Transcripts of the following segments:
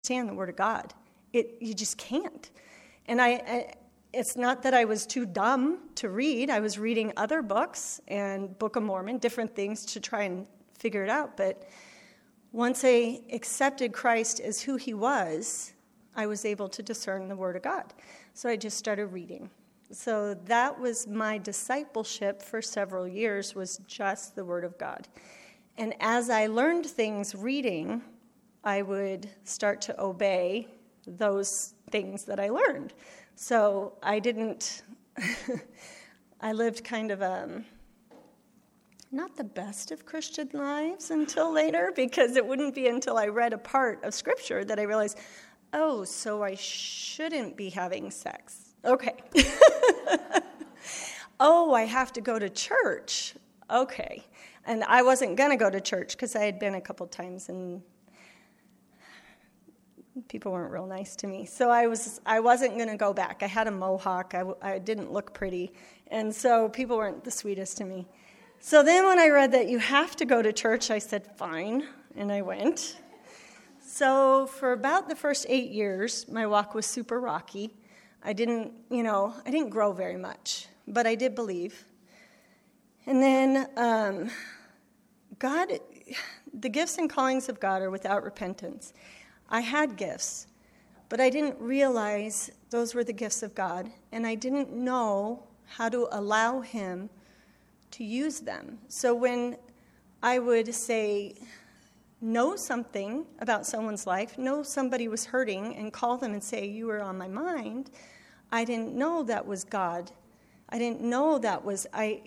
understand the Word of God. You just can't. And it's not that I was too dumb to read. I was reading other books and Book of Mormon, different things to try and figure it out. But once I accepted Christ as who he was, I was able to discern the Word of God. So I just started reading. So that was my discipleship for several years, was just the Word of God. And as I learned things reading, I would start to obey those things that I learned. So I didn't, I lived kind of not the best of Christian lives until later, because it wouldn't be until I read a part of Scripture that I realized, oh, so I shouldn't be having sex. Okay. Oh, I have to go to church. Okay. And I wasn't going to go to church because I had been a couple times and people weren't real nice to me. So I wasn't going to go back. I had a mohawk. I didn't look pretty. And so people weren't the sweetest to me. So then when I read that you have to go to church, I said, fine. And I went. So for about the first 8 years, my walk was super rocky. I didn't grow very much, but I did believe. And then God, the gifts and callings of God are without repentance. I had gifts, but I didn't realize those were the gifts of God, and I didn't know how to allow him to use them. So when I would say, know something about someone's life, know somebody was hurting, and call them and say, you were on my mind, I didn't know that was God. I didn't know that was,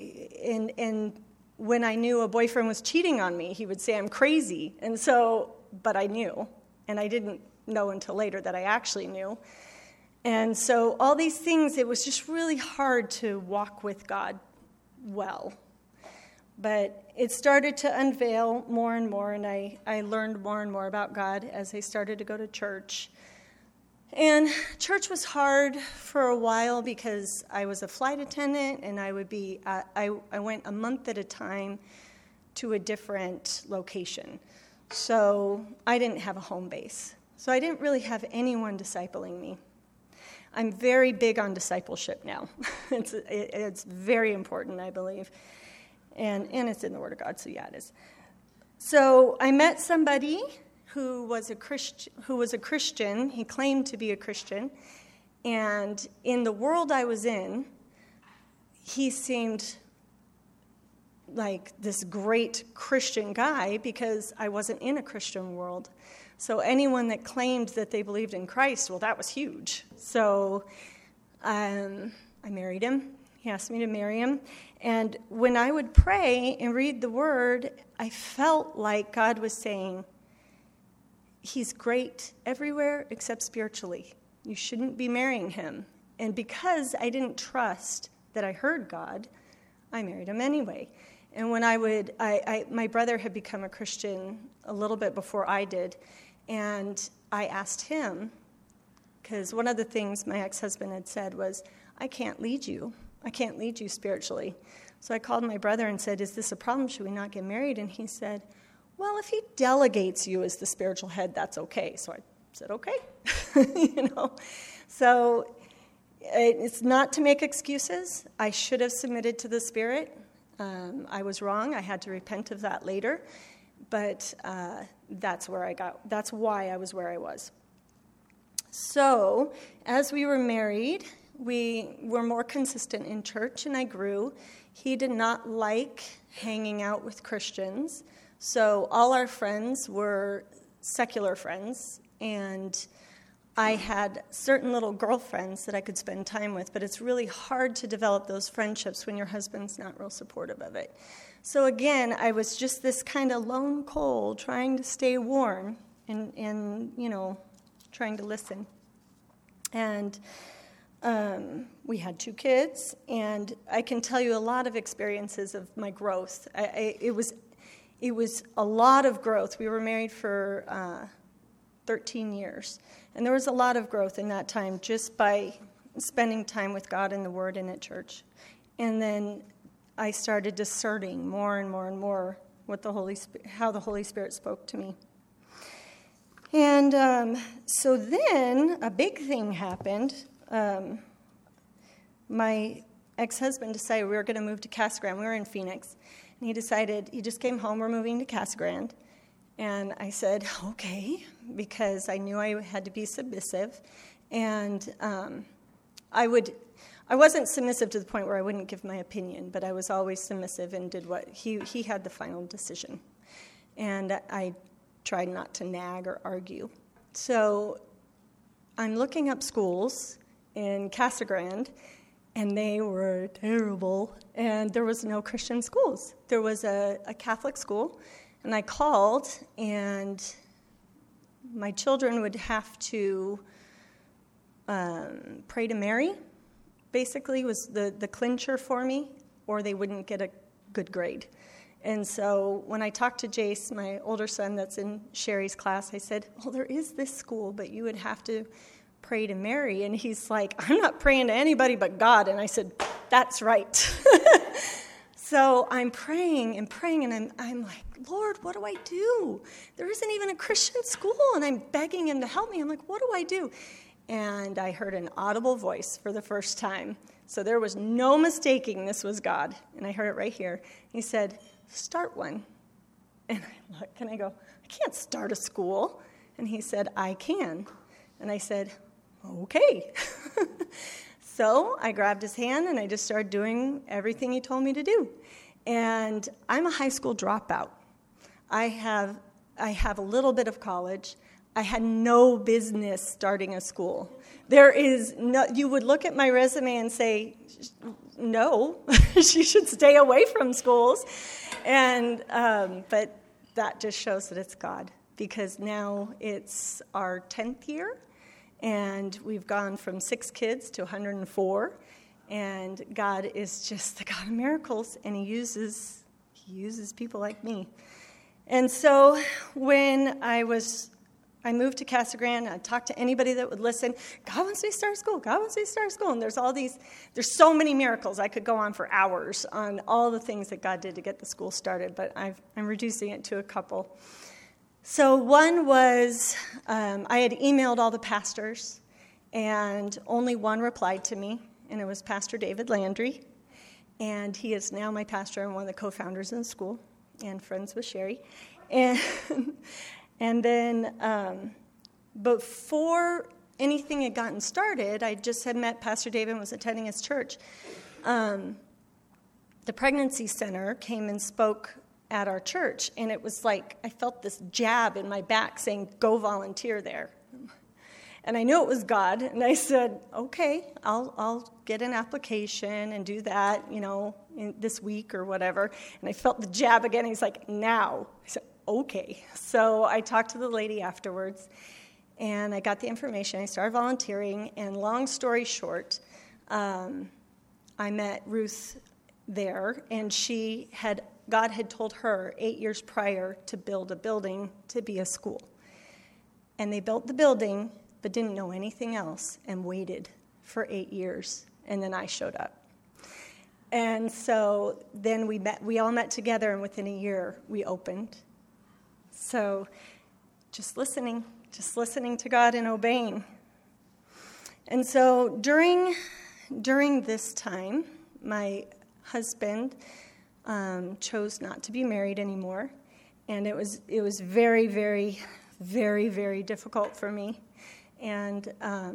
and when I knew a boyfriend was cheating on me, he would say I'm crazy. And so, but I knew, and I didn't know until later that I actually knew. And so all these things, it was just really hard to walk with God well. But it started to unveil more and more, and I learned more and more about God as I started to go to church. And church was hard for a while because I was a flight attendant, and I went a month at a time to a different location. So I didn't have a home base. So I didn't really have anyone discipling me. I'm very big on discipleship now. It's very important, I believe. And it's in the Word of God, so yeah, it is. So I met somebody who was a Christian. He claimed to be a Christian. And in the world I was in, he seemed like this great Christian guy because I wasn't in a Christian world. So anyone that claimed that they believed in Christ, well, that was huge. So I married him. He asked me to marry him. And when I would pray and read the Word, I felt like God was saying, he's great everywhere except spiritually. You shouldn't be marrying him. And because I didn't trust that I heard God, I married him anyway. And when my brother had become a Christian a little bit before I did, and I asked him, because one of the things my ex-husband had said was, I can't lead you. I can't lead you spiritually. So I called my brother and said, is this a problem? Should we not get married? And he said, well, if he delegates you as the spiritual head, that's okay. So I said, okay. So it's not to make excuses. I should have submitted to the Spirit. I was wrong. I had to repent of that later. But that's why I was where I was. So as we were married, we were more consistent in church, and I grew. He did not like hanging out with Christians. So all our friends were secular friends, and I had certain little girlfriends that I could spend time with, but it's really hard to develop those friendships when your husband's not real supportive of it. So again, I was just this kind of lone coal trying to stay warm and trying to listen. And we had 2 kids, and I can tell you a lot of experiences of my growth. It was a lot of growth. We were married for 13 years, and there was a lot of growth in that time just by spending time with God and the Word and at church. And then I started discerning more and more and more what how the Holy Spirit spoke to me. And so then a big thing happened. My ex-husband decided we were going to move to Casa Grande. We were in Phoenix. And he decided, he just came home, we're moving to Casa Grande. And I said, okay, because I knew I had to be submissive. And I wasn't submissive to the point where I wouldn't give my opinion, but I was always submissive and did what he had the final decision. And I tried not to nag or argue. So I'm looking up schools in Casa Grande, and they were terrible, and there was no Christian schools. There was a Catholic school, and I called, and my children would have to pray to Mary, basically, was the clincher for me, or they wouldn't get a good grade. And so when I talked to Jace, my older son that's in Sherry's class, I said, well, there is this school, but you would have to pray to Mary. And he's like, I'm not praying to anybody but God. And I said, that's right. So I'm praying, and I'm like, Lord, what do I do? There isn't even a Christian school, and I'm begging him to help me. I'm like, what do I do? And I heard an audible voice for the first time. So there was no mistaking this was God. And I heard it right here. He said, start one. And I look and I go, I can't start a school. And he said, I can. And I said, okay. So I grabbed his hand and I just started doing everything he told me to do. And I'm a high school dropout. I have a little bit of college. I had no business starting a school. There is no, you would look at my resume and say, no, she should stay away from schools. And but that just shows that it's God, because now it's our 10th year, and we've gone from 6 kids to 104, and God is just the God of miracles, and He uses people like me. And so when I moved to Casa Grande. I talked to anybody that would listen. God wants me to start a school. God wants me to start a school. And there's so many miracles. I could go on for hours on all the things that God did to get the school started, but I'm reducing it to a couple. So one was, I had emailed all the pastors, and only one replied to me, and it was Pastor David Landry. And he is now my pastor and one of the co-founders in the school, and friends with Sherry. And then before anything had gotten started, I just had met Pastor David and was attending his church. The pregnancy center came and spoke at our church, and it was like I felt this jab in my back saying, go volunteer there. And I knew it was God, and I said, okay, I'll get an application and do that, this week or whatever. And I felt the jab again, and he's like, now. I said, okay. So I talked to the lady afterwards, and I got the information. I started volunteering, and long story short, I met Ruth there, and God had told her 8 years prior to build a building to be a school. And they built the building, but didn't know anything else, and waited for 8 years, and then I showed up. And so then we all met together, and within a year, we opened. So just listening to God and obeying. And so during this time, my husband chose not to be married anymore, and it was very, very, very, very difficult for me. And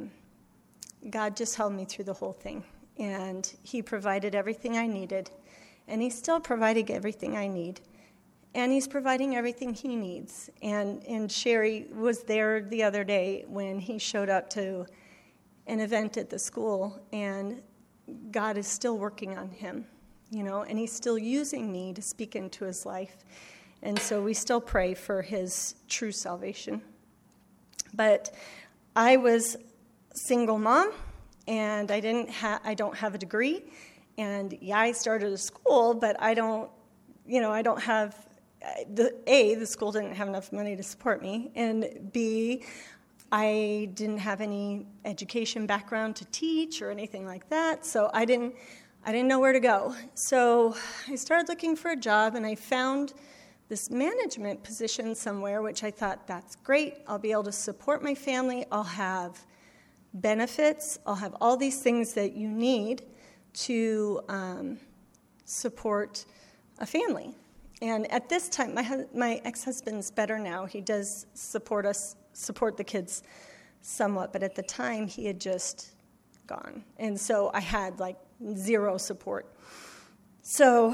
God just held me through the whole thing, and He provided everything I needed, and He's still providing everything I need. And He's providing everything He needs. And Sherry was there the other day when he showed up to an event at the school, and God is still working on him, and He's still using me to speak into his life. And so we still pray for his true salvation. But I was a single mom, and I don't have a degree. And I started a school, but I don't have... the school didn't have enough money to support me, and B, I didn't have any education background to teach or anything like that, so I didn't know where to go. So I started looking for a job, and I found this management position somewhere, which I thought, that's great. I'll be able to support my family. I'll have benefits. I'll have all these things that you need to support a family. And at this time, my ex-husband's better now. He does support the kids somewhat, but at the time, he had just gone. And so I had, like, zero support. So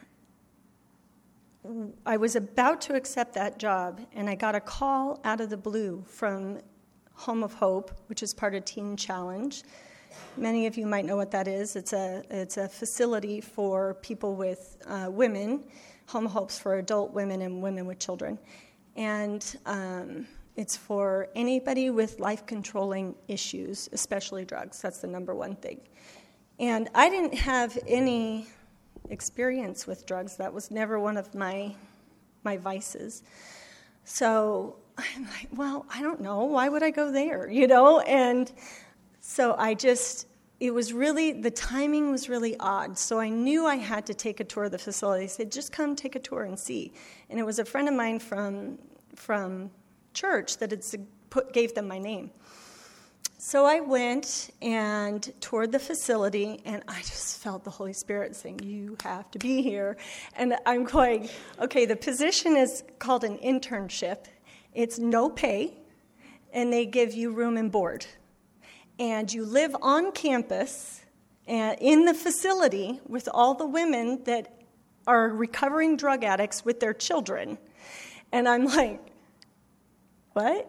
I was about to accept that job, and I got a call out of the blue from Home of Hope, which is part of Teen Challenge. Many of you might know what that is. It's a facility for people with women. Home of Hope's for adult women and women with children. And it's for anybody with life-controlling issues, especially drugs. That's the number one thing. And I didn't have any experience with drugs. That was never one of my vices. So I'm like, well, I don't know. Why would I go there, And so the timing was really odd. So I knew I had to take a tour of the facility. They said, just come take a tour and see. And it was a friend of mine from church that gave them my name. So I went and toured the facility, and I just felt the Holy Spirit saying, you have to be here. And I'm going, okay, the position is called an internship. It's no pay, and they give you room and board. And you live on campus and in the facility with all the women that are recovering drug addicts with their children. And I'm like, what?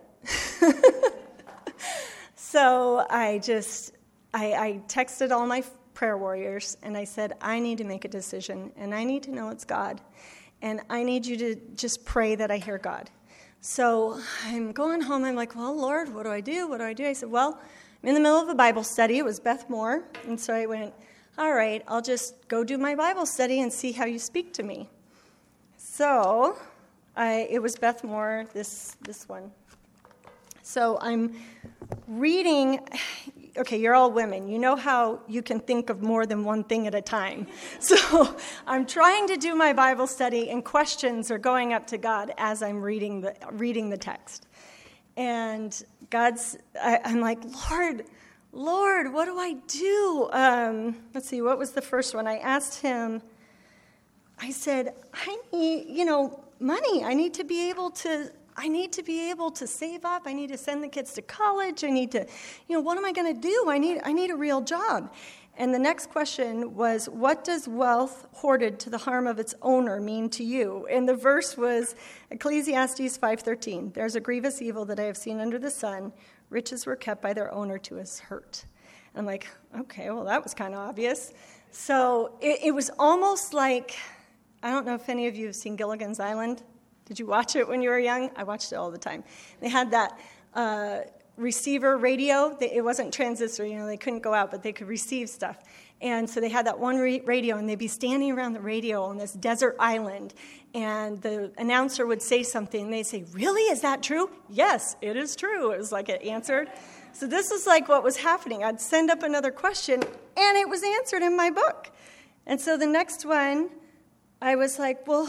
So I texted all my prayer warriors, and I said, I need to make a decision, and I need to know it's God. And I need you to just pray that I hear God. So I'm going home. I'm like, well, Lord, what do I do? What do I do? I said, well, I'm in the middle of a Bible study. It was Beth Moore. And so I went, all right, I'll just go do my Bible study and see how you speak to me. So it was Beth Moore, this one. So I'm reading, okay, you're all women. You know how you can think of more than one thing at a time. So I'm trying to do my Bible study, and questions are going up to God as I'm reading the text. And I'm like, Lord, what do I do? Let's see, what was the first one? I asked him, I said, I need, money. I need to be able to save up. I need to send the kids to college. I need to, what am I going to do? I need a real job. And the next question was, what does wealth hoarded to the harm of its owner mean to you? And the verse was Ecclesiastes 5:13. There's a grievous evil that I have seen under the sun. Riches were kept by their owner to his hurt. And I'm like, okay, well, that was kind of obvious. So it was almost like, I don't know if any of you have seen Gilligan's Island. Did you watch it when you were young? I watched it all the time. They had that receiver radio. It wasn't transistor, they couldn't go out, but they could receive stuff. And so they had that one radio, and they'd be standing around the radio on this desert island, and the announcer would say something, and they'd say, really, is that true? Yes, it is true. It was like it answered. So this is like what was happening. I'd send up another question, and it was answered in my book. And so the next one, I was like, well,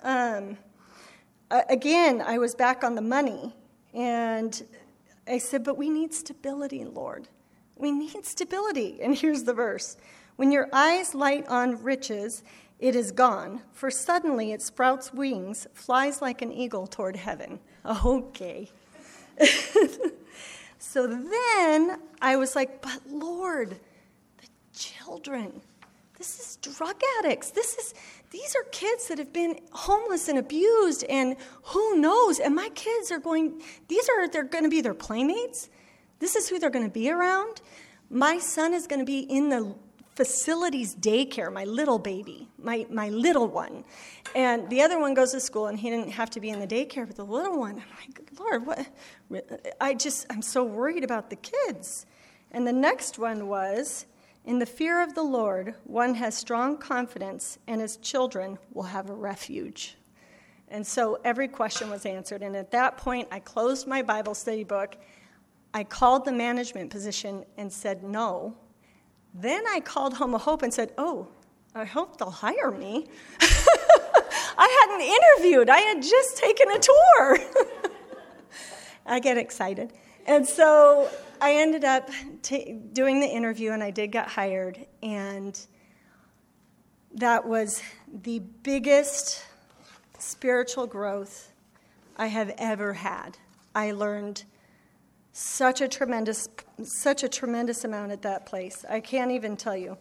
again, I was back on the money, and I said, but we need stability, Lord. We need stability. And here's the verse. When your eyes light on riches, it is gone, for suddenly it sprouts wings, flies like an eagle toward heaven. Okay. So then I was like, but Lord, the children, this is drug addicts. These are kids that have been homeless and abused, and who knows? And my kids they're going to be their playmates. This is who they're going to be around. My son is going to be in the facilities daycare, my little baby, my little one. And the other one goes to school, and he didn't have to be in the daycare, but the little one, I'm like, Lord, what? I'm so worried about the kids. And the next one was, in the fear of the Lord, one has strong confidence, and his children will have a refuge. And so every question was answered. And at that point, I closed my Bible study book. I called the management position and said no. Then I called Home of Hope and said, oh, I hope they'll hire me. I hadn't interviewed. I had just taken a tour. I get excited. And so I ended up doing the interview, and I did get hired. And that was the biggest spiritual growth I have ever had. I learned such a tremendous amount at that place. I can't even tell you.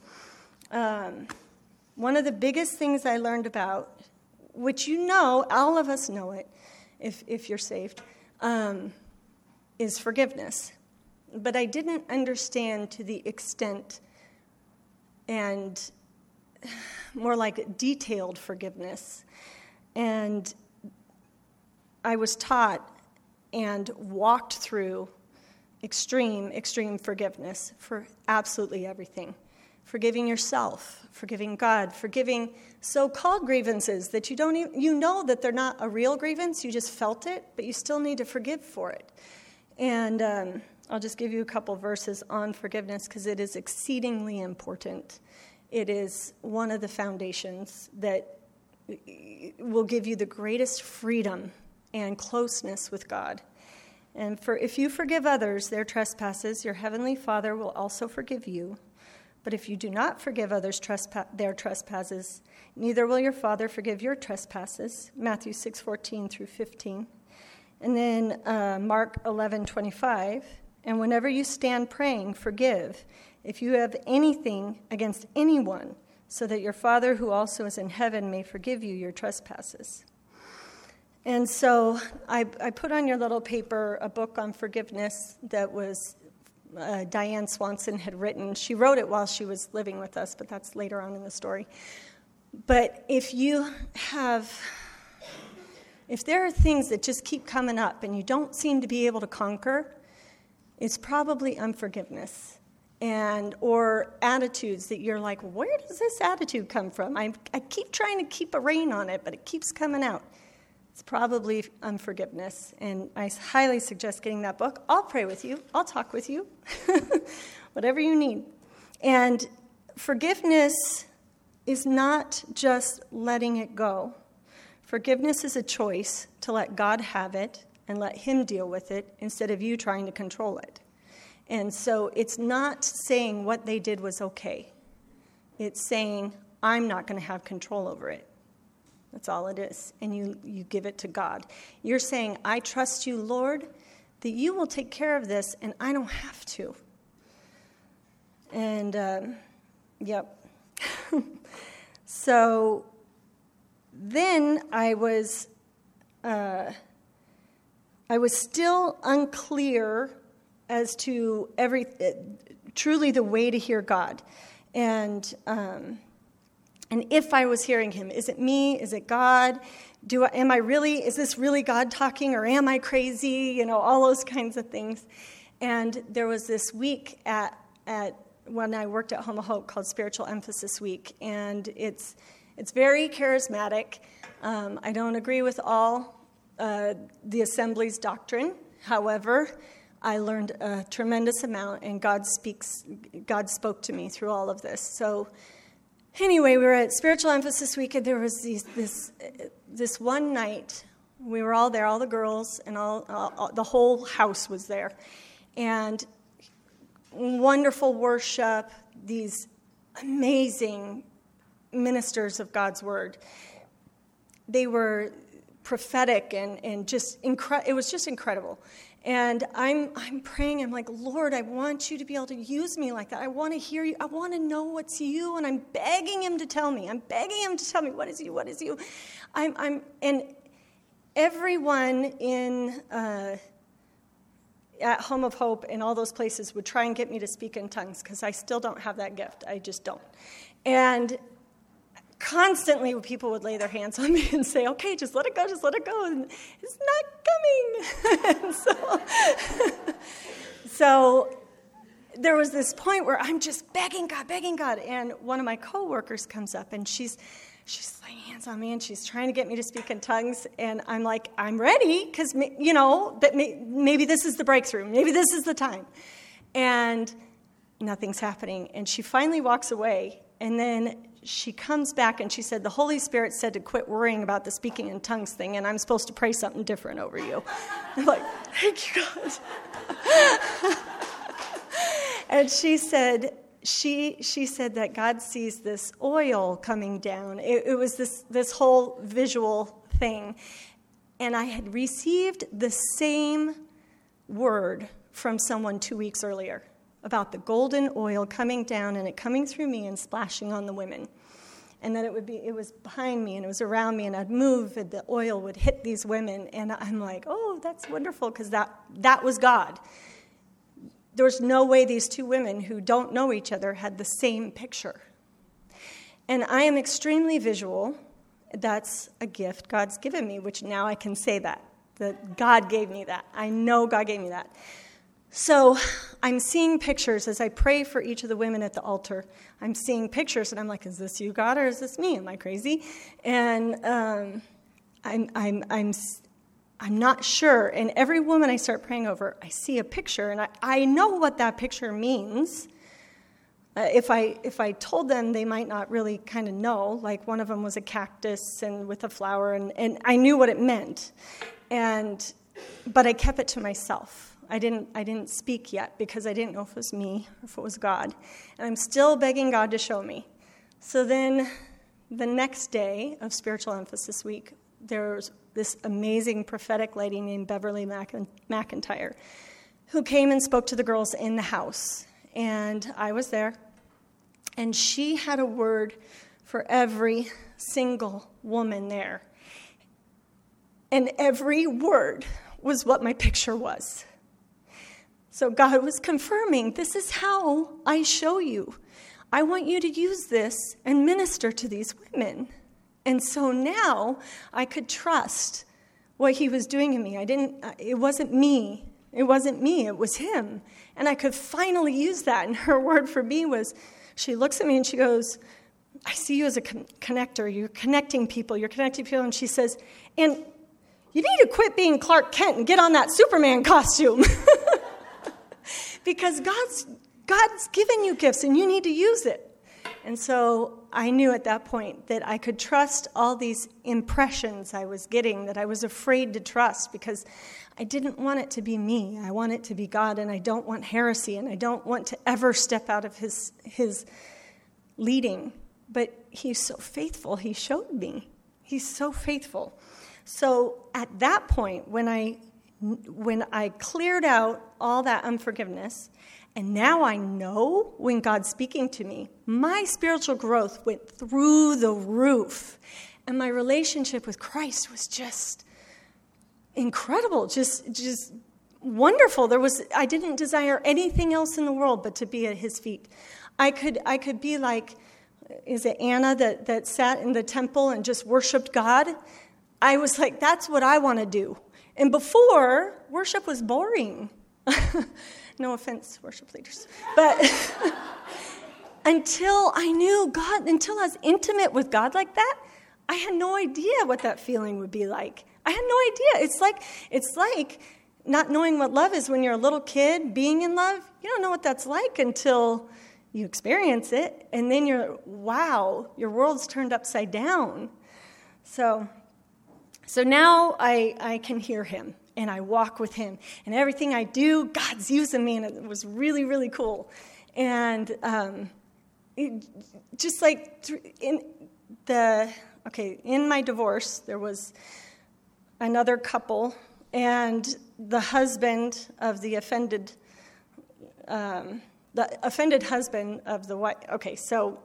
One of the biggest things I learned about, which all of us know it, if you're saved, is forgiveness. But I didn't understand to the extent and more like detailed forgiveness. And I was taught and walked through extreme forgiveness for absolutely everything. Forgiving yourself, forgiving God, forgiving so-called grievances that you know that they're not a real grievance, you just felt it, but you still need to forgive for it. And I'll just give you a couple verses on forgiveness because it is exceedingly important. It is one of the foundations that will give you the greatest freedom and closeness with God. And if you forgive others their trespasses, your heavenly Father will also forgive you. But if you do not forgive others their trespasses, neither will your Father forgive your trespasses. Matthew 6:14 through 15. And then Mark 11:25. And whenever you stand praying, forgive if you have anything against anyone, so that your Father who also is in heaven may forgive you your trespasses. And so I put on your little paper a book on forgiveness that was Diane Swanson had written. She wrote it while she was living with us, but that's later on in the story. But if there are things that just keep coming up and you don't seem to be able to conquer, it's probably unforgiveness or attitudes that you're like, where does this attitude come from? I keep trying to keep a rein on it, but it keeps coming out. It's probably unforgiveness, and I highly suggest getting that book. I'll pray with you. I'll talk with you, whatever you need. And forgiveness is not just letting it go. Forgiveness is a choice to let God have it and let him deal with it instead of you trying to control it. And so it's not saying what they did was okay. It's saying, I'm not going to have control over it. That's all it is. And you give it to God. You're saying, I trust you, Lord, that you will take care of this, and I don't have to. And, yep. So then I was still unclear as to truly the way to hear God. And if I was hearing him, is it me? Is it God? Is this really God talking, or am I crazy? All those kinds of things. And there was this week at when I worked at Home of Hope called Spiritual Emphasis Week, and it's very charismatic. I don't agree with all the Assembly's doctrine. However, I learned a tremendous amount, and God spoke to me through all of this. So anyway, we were at Spiritual Emphasis Week, and there was this one night. We were all there, all the girls, and all the whole house was there. And wonderful worship, these amazing ministers of God's Word. They were prophetic and just it was just incredible. And I'm praying, I'm like, Lord, I want you to be able to use me like that. I want to hear you. I want to know what's you. And I'm begging him to tell me. What is you? And everyone at Home of Hope and all those places would try and get me to speak in tongues because I still don't have that gift. I just don't. And constantly people would lay their hands on me and say, okay, just let it go. And it's not coming. And so there was this point where I'm just begging God. And one of my coworkers comes up, and she's laying hands on me, and she's trying to get me to speak in tongues. And I'm like, I'm ready, because, that maybe this is the breakthrough. Maybe this is the time. And nothing's happening. And she finally walks away. And then she comes back and she said, the Holy Spirit said to quit worrying about the speaking in tongues thing, and I'm supposed to pray something different over you. I'm like, thank you, God. And she said that God sees this oil coming down. It was this whole visual thing. And I had received the same word from someone 2 weeks earlier about the golden oil coming down and it coming through me and splashing on the women. And that it was behind me and it was around me, and I'd move and the oil would hit these women. And I'm like, oh, that's wonderful, because that was God. There was no way these two women who don't know each other had the same picture. And I am extremely visual. That's a gift God's given me, which now I can say that God gave me that. I know God gave me that. So I'm seeing pictures as I pray for each of the women at the altar. I'm seeing pictures, and I'm like, is this you, God, or is this me? Am I crazy? And I'm not sure. And every woman I start praying over, I see a picture, and I know what that picture means. If I told them, they might not really kind of know. Like, one of them was a cactus and with a flower, and I knew what it meant. But I kept it to myself. I didn't speak yet because I didn't know if it was me or if it was God. And I'm still begging God to show me. So then the next day of Spiritual Emphasis Week, there was this amazing prophetic lady named Beverly McIntyre who came and spoke to the girls in the house. And I was there. And she had a word for every single woman there. And every word was what my picture was. So God was confirming, this is how I show you. I want you to use this and minister to these women. And so now I could trust what he was doing in me. It wasn't me. It wasn't me. It was him. And I could finally use that. And her word for me was, she looks at me and she goes, I see you as a connector. You're connecting people. And she says, and you need to quit being Clark Kent and get on that Superman costume. Because God's given you gifts and you need to use it. And so I knew at that point that I could trust all these impressions I was getting that I was afraid to trust, because I didn't want it to be me. I want it to be God, and I don't want heresy, and I don't want to ever step out of his leading. But he's so faithful. He showed me. He's so faithful. So at that point, when I cleared out all that unforgiveness, and now I know when God's speaking to me, my spiritual growth went through the roof. And my relationship with Christ was just incredible, just wonderful. I didn't desire anything else in the world but to be at his feet. I could be like, is it Anna that sat in the temple and just worshiped God? I was like, that's what I want to do. And before, worship was boring. No offense, worship leaders. But until I knew God, until I was intimate with God like that, I had no idea what that feeling would be like. I had no idea. It's like not knowing what love is when you're a little kid, being in love. You don't know what that's like until you experience it. And then wow, your world's turned upside down. So now I can hear him, and I walk with him. And everything I do, God's using me, and it was really, really cool. And just like in my divorce, there was another couple, and the husband of the offended husband of the wife. Okay, so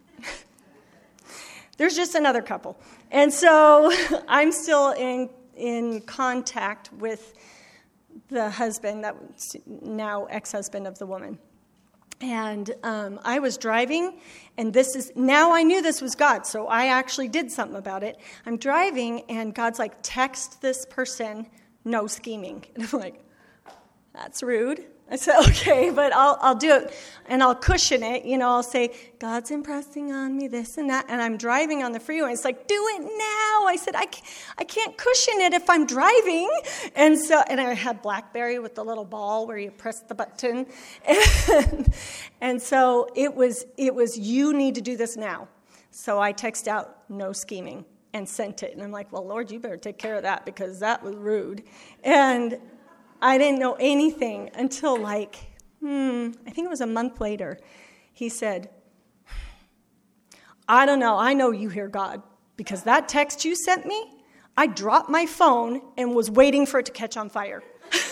there's just another couple. And so I'm still in contact with the husband, that was now ex-husband of the woman. And I was driving, and now I knew this was God, so I actually did something about it. I'm driving, and God's like, text this person, no scheming. And I'm like, that's rude. I said, okay, but I'll do it, and I'll cushion it. I'll say, God's impressing on me this and that, and I'm driving on the freeway. It's like, do it now. I said, I can't cushion it if I'm driving. And I had BlackBerry with the little ball where you press the button. And so it was, you need to do this now. So I text out, "No scheming," and sent it. And I'm like, well, Lord, you better take care of that because that was rude. And I didn't know anything until I think it was a month later. He said, "I don't know. I know you hear God because that text you sent me, I dropped my phone and was waiting for it to catch on fire."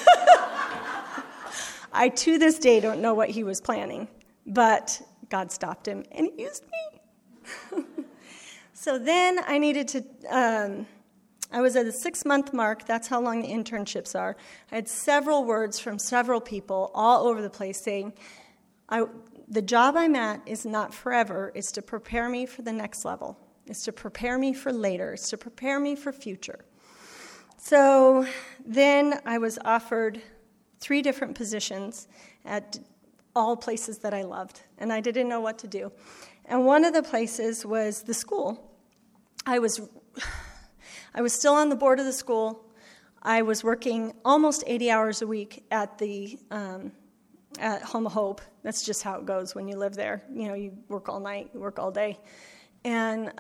I, to this day, don't know what he was planning, but God stopped him and he used me. So then I needed to, I was at the 6-month mark. That's how long the internships are. I had several words from several people all over the place saying, the job I'm at is not forever. It's to prepare me for the next level. It's to prepare me for later. It's to prepare me for future. So then I was offered 3 different positions at all places that I loved, and I didn't know what to do. And one of the places was the school. I was still on the board of the school. I was working almost 80 hours a week at the at Home of Hope. That's just how it goes when you live there. You know, you work all night, you work all day. And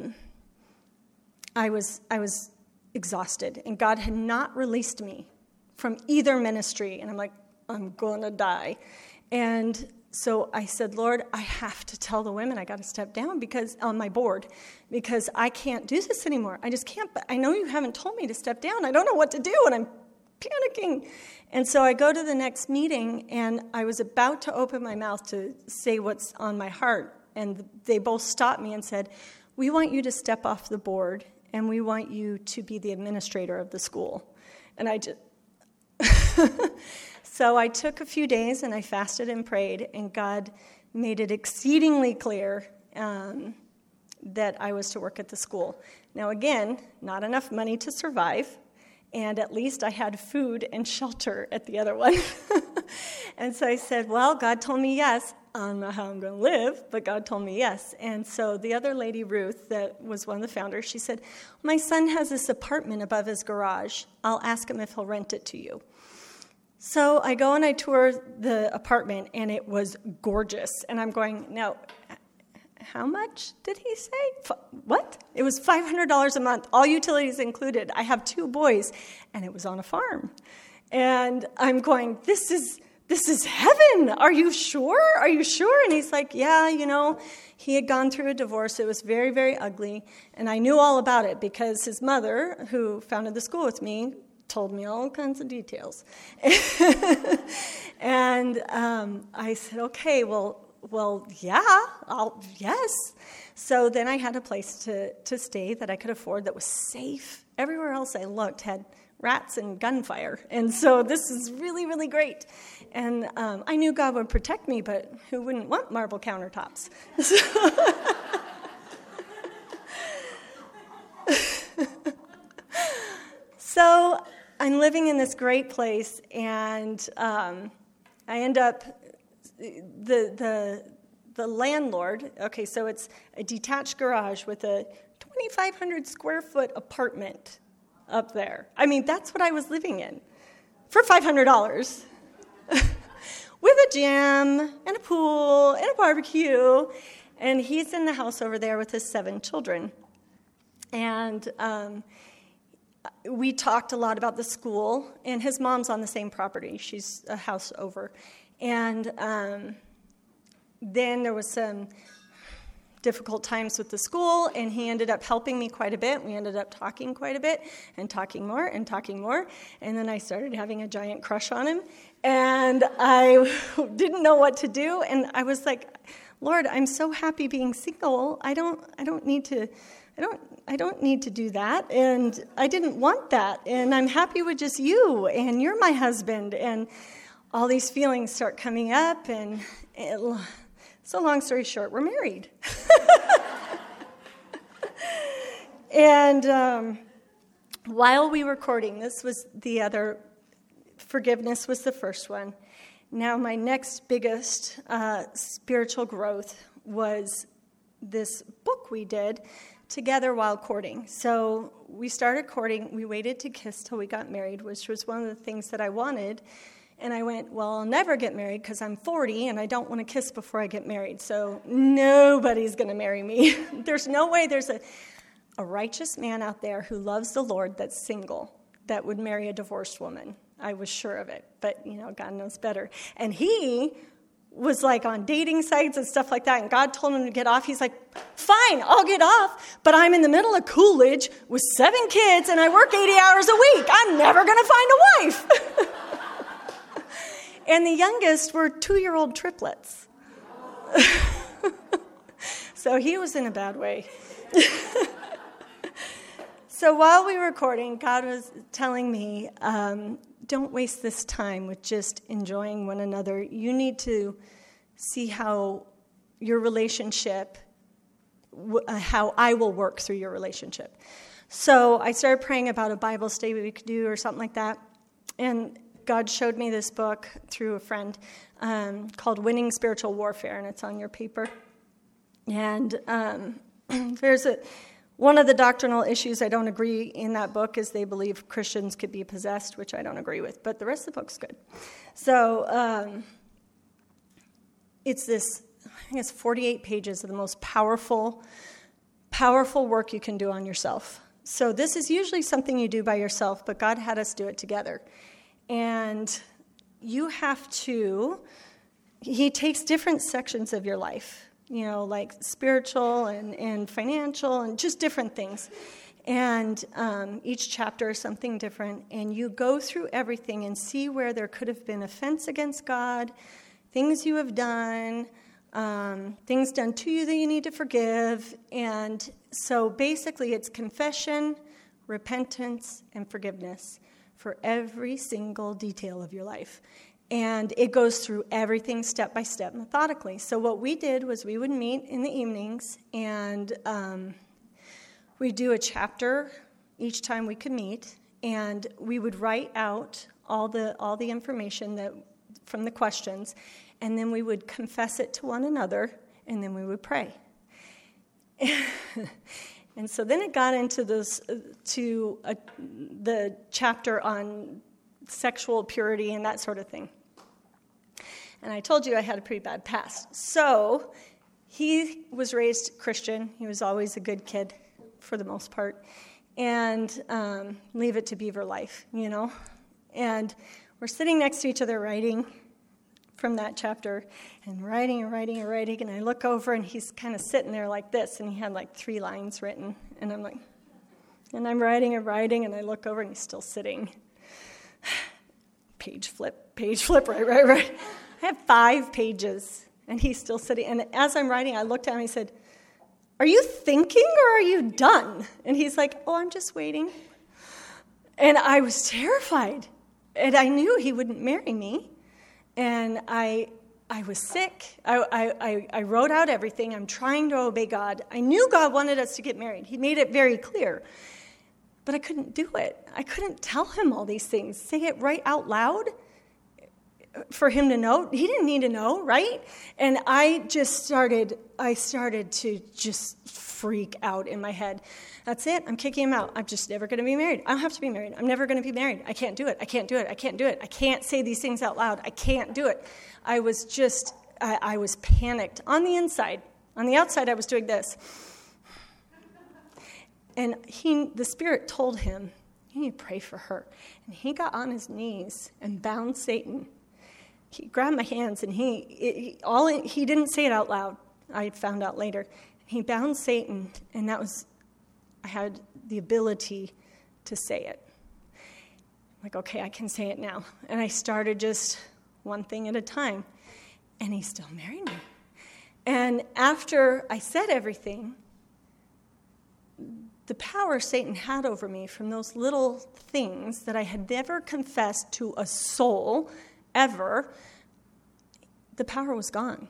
I was exhausted, and God had not released me from either ministry. And I'm like, I'm going to die. And so I said, Lord, I have to tell the women I got to step down because on my board because I can't do this anymore. I just can't. But I know you haven't told me to step down. I don't know what to do, and I'm panicking. And so I go to the next meeting, and I was about to open my mouth to say what's on my heart, and they both stopped me and said, "We want you to step off the board, and we want you to be the administrator of the school." And I just... So I took a few days, and I fasted and prayed, and God made it exceedingly clear that I was to work at the school. Now, again, not enough money to survive, and at least I had food and shelter at the other one. And so I said, well, God told me yes. I don't know how I'm going to live, but God told me yes. And so the other lady, Ruth, that was one of the founders, she said, my son has this apartment above his garage. I'll ask him if he'll rent it to you. So I go and I tour the apartment, and it was gorgeous. And I'm going, now, how much did he say? What? It was $500 a month, all utilities included. I have 2 boys, and it was on a farm. And I'm going, this is heaven. Are you sure? Are you sure? And he's like, yeah, you know, he had gone through a divorce. It was very, very ugly. And I knew all about it because his mother, who founded the school with me, told me all kinds of details. And I said, okay, well, yeah, yes. So then I had a place to stay that I could afford that was safe. Everywhere else I looked had rats and gunfire. And so this is really, really great. And I knew God would protect me, but who wouldn't want marble countertops? So I'm living in this great place, and I end up, the landlord, okay, so it's a detached garage with a 2,500 square foot apartment up there. I mean, that's what I was living in for $500 with a gym and a pool and a barbecue, and he's in the house over there with his 7 children. And we talked a lot about the school, and his mom's on the same property. She's a house over. And then there was some difficult times with the school, and he ended up helping me quite a bit. We ended up talking quite a bit and talking more and talking more. And then I started having a giant crush on him, and I didn't know what to do. And I was like, Lord, I'm so happy being single. I don't need to do that, and I didn't want that, and I'm happy with just you, and you're my husband, and all these feelings start coming up, and so long story short, we're married. And while we were courting, this was the other, forgiveness was the first one. Now my next biggest spiritual growth was this book we did together while courting. So we started courting. We waited to kiss till we got married, which was one of the things that I wanted. And I went, well, I'll never get married because I'm 40 and I don't want to kiss before I get married. So nobody's going to marry me. There's no way there's a righteous man out there who loves the Lord that's single that would marry a divorced woman. I was sure of it. But, God knows better. And he was like on dating sites and stuff like that, and God told him to get off. He's like, fine, I'll get off, but I'm in the middle of Coolidge with 7 kids, and I work 80 hours a week. I'm never going to find a wife. And the youngest were 2-year-old triplets. So he was in a bad way. So while we were recording, God was telling me, don't waste this time with just enjoying one another. You need to see how your relationship, how I will work through your relationship. So I started praying about a Bible study we could do or something like that. And God showed me this book through a friend called Winning Spiritual Warfare, and it's on your paper. And there's one of the doctrinal issues I don't agree in that book is they believe Christians could be possessed, which I don't agree with, but the rest of the book's good. So it's this, I think it's 48 pages of the most powerful work you can do on yourself. So this is usually something you do by yourself, but God had us do it together. And you have to, he takes different sections of your life, like spiritual and financial and just different things. And each chapter is something different. And you go through everything and see where there could have been offense against God, things you have done, things done to you that you need to forgive. And so basically it's confession, repentance, and forgiveness for every single detail of your life. And it goes through everything step by step, methodically. So what we did was we would meet in the evenings, and we'd do a chapter each time we could meet, and we would write out all the information that from the questions, and then we would confess it to one another, and then we would pray. And so then it got into the chapter on sexual purity and that sort of thing. And I told you I had a pretty bad past. So he was raised Christian. He was always a good kid for the most part. And leave it to Beaver life, And we're sitting next to each other writing from that chapter and writing. And I look over and he's kind of sitting there like this. And he had like 3 lines written. And I'm like, and I'm writing. And I look over and he's still sitting. Page flip, right. I have 5 pages, and he's still sitting. And as I'm writing, I looked at him and he said, are you thinking or are you done? And he's like, oh, I'm just waiting. And I was terrified. And I knew he wouldn't marry me. And I was sick. I wrote out everything. I'm trying to obey God. I knew God wanted us to get married. He made it very clear. But I couldn't do it. I couldn't tell him all these things, say it right out loud for him to know. He didn't need to know, right? And I started to just freak out in my head. That's it. I'm kicking him out. I'm just never going to be married. I don't have to be married. I'm never going to be married. I can't do it. I can't say these things out loud. I can't do it. I was panicked on the inside. On the outside, I was doing this. And the Spirit told him, you need to pray for her. And he got on his knees and bound Satan. He grabbed my hands, and he didn't say it out loud. I found out later. He bound Satan, and I had the ability to say it. I'm like, okay, I can say it now. And I started just one thing at a time, and he still married me. And after I said everything, the power Satan had over me from those little things that I had never confessed to a soul ever, the power was gone.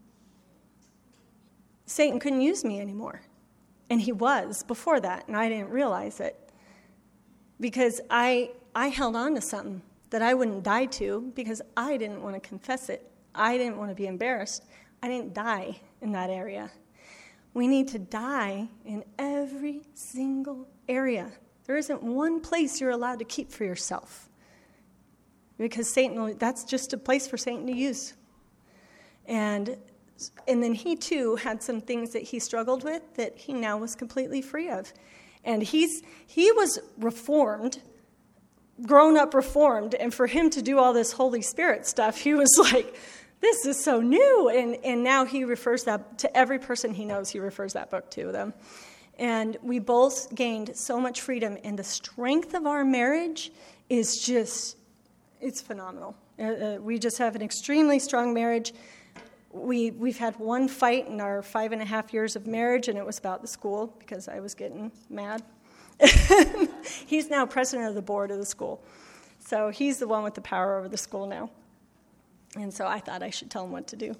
Satan couldn't use me anymore. And he was before that, and I didn't realize it. Because I held on to something that I wouldn't die to because I didn't want to confess it. I didn't want to be embarrassed. I didn't die in that area. We need to die in every single area. There isn't one place you're allowed to keep for yourself. because that's just a place for Satan to use. And then he, too, had some things that he struggled with that he now was completely free of. And he was reformed, grown up reformed, and for him to do all this Holy Spirit stuff, he was like, this is so new. And now he refers that to every person he knows, he refers that book to them. And we both gained so much freedom, and the strength of our marriage is just, it's phenomenal. We just have an extremely strong marriage. We've had one fight in our 5.5 years of marriage, and it was about the school because I was getting mad. He's now president of the board of the school. So he's the one with the power over the school now. And so I thought I should tell him what to do.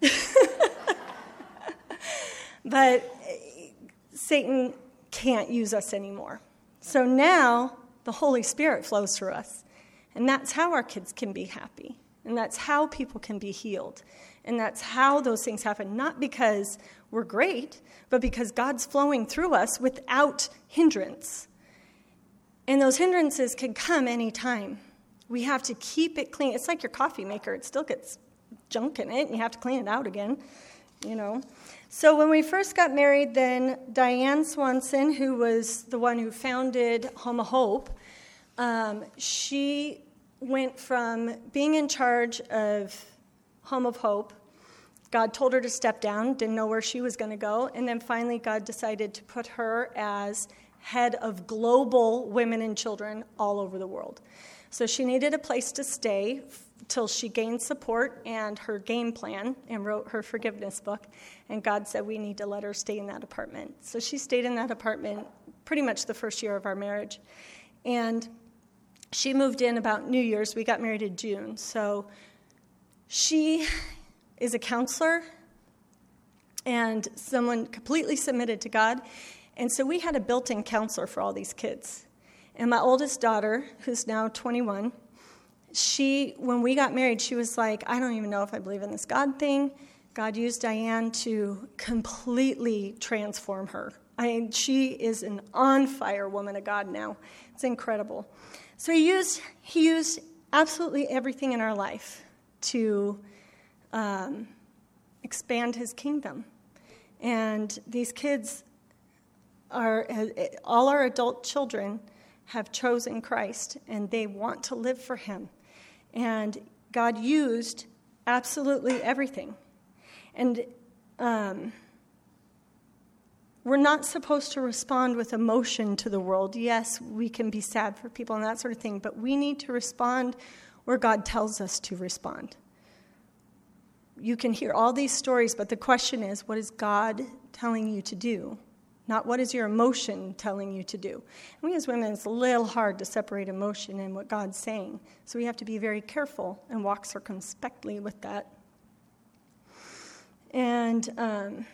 But Satan can't use us anymore. So now the Holy Spirit flows through us. And that's how our kids can be happy. And that's how people can be healed. And that's how those things happen, not because we're great, but because God's flowing through us without hindrance. And those hindrances can come anytime. We have to keep it clean. It's like your coffee maker. It still gets junk in it, and you have to clean it out again, you know. So when we first got married, then Diane Swanson, who was the one who founded Home of Hope, she went from being in charge of Home of Hope. God told her to step down, didn't know where she was going to go, and then finally God decided to put her as head of global women and children all over the world. So she needed a place to stay till she gained support and her game plan and wrote her forgiveness book, and God said we need to let her stay in that apartment. So she stayed in that apartment pretty much the first year of our marriage, and she moved in about New Year's. We got married in June, so she is a counselor and someone completely submitted to God. And so we had a built-in counselor for all these kids. And my oldest daughter, who's now 21, when we got married, she was like, I don't even know if I believe in this God thing. God used Diane to completely transform her. She is an on-fire woman of God now. It's incredible. So he used absolutely everything in our life to expand his kingdom. And these kids all our adult children have chosen Christ, and they want to live for him. And God used absolutely everything. And we're not supposed to respond with emotion to the world. Yes, we can be sad for people and that sort of thing, but we need to respond where God tells us to respond. You can hear all these stories, but the question is, what is God telling you to do? Not what is your emotion telling you to do. And we as women, it's a little hard to separate emotion and what God's saying. So we have to be very careful and walk circumspectly with that. And,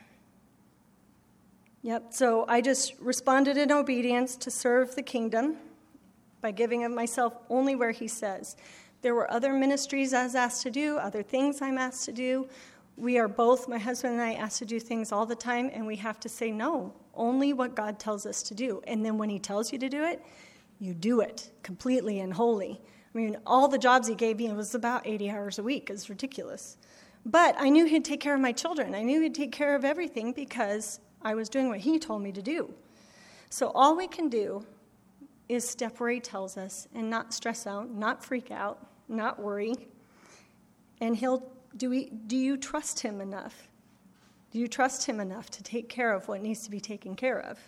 so I just responded in obedience to serve the kingdom by giving of myself only where he says. There were other ministries I was asked to do, other things I'm asked to do. We are both, my husband and I, asked to do things all the time, and we have to say no, only what God tells us to do. And then when he tells you to do it, you do it completely and wholly. I mean, all the jobs he gave me was about 80 hours a week. It's ridiculous. But I knew he'd take care of my children. I knew he'd take care of everything because I was doing what he told me to do. So all we can do is step where he tells us and not stress out, not freak out, not worry. And do you trust him enough? Do you trust him enough to take care of what needs to be taken care of?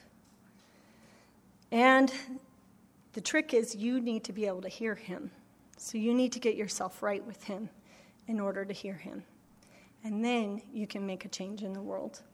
And the trick is you need to be able to hear him. So you need to get yourself right with him in order to hear him. And then you can make a change in the world.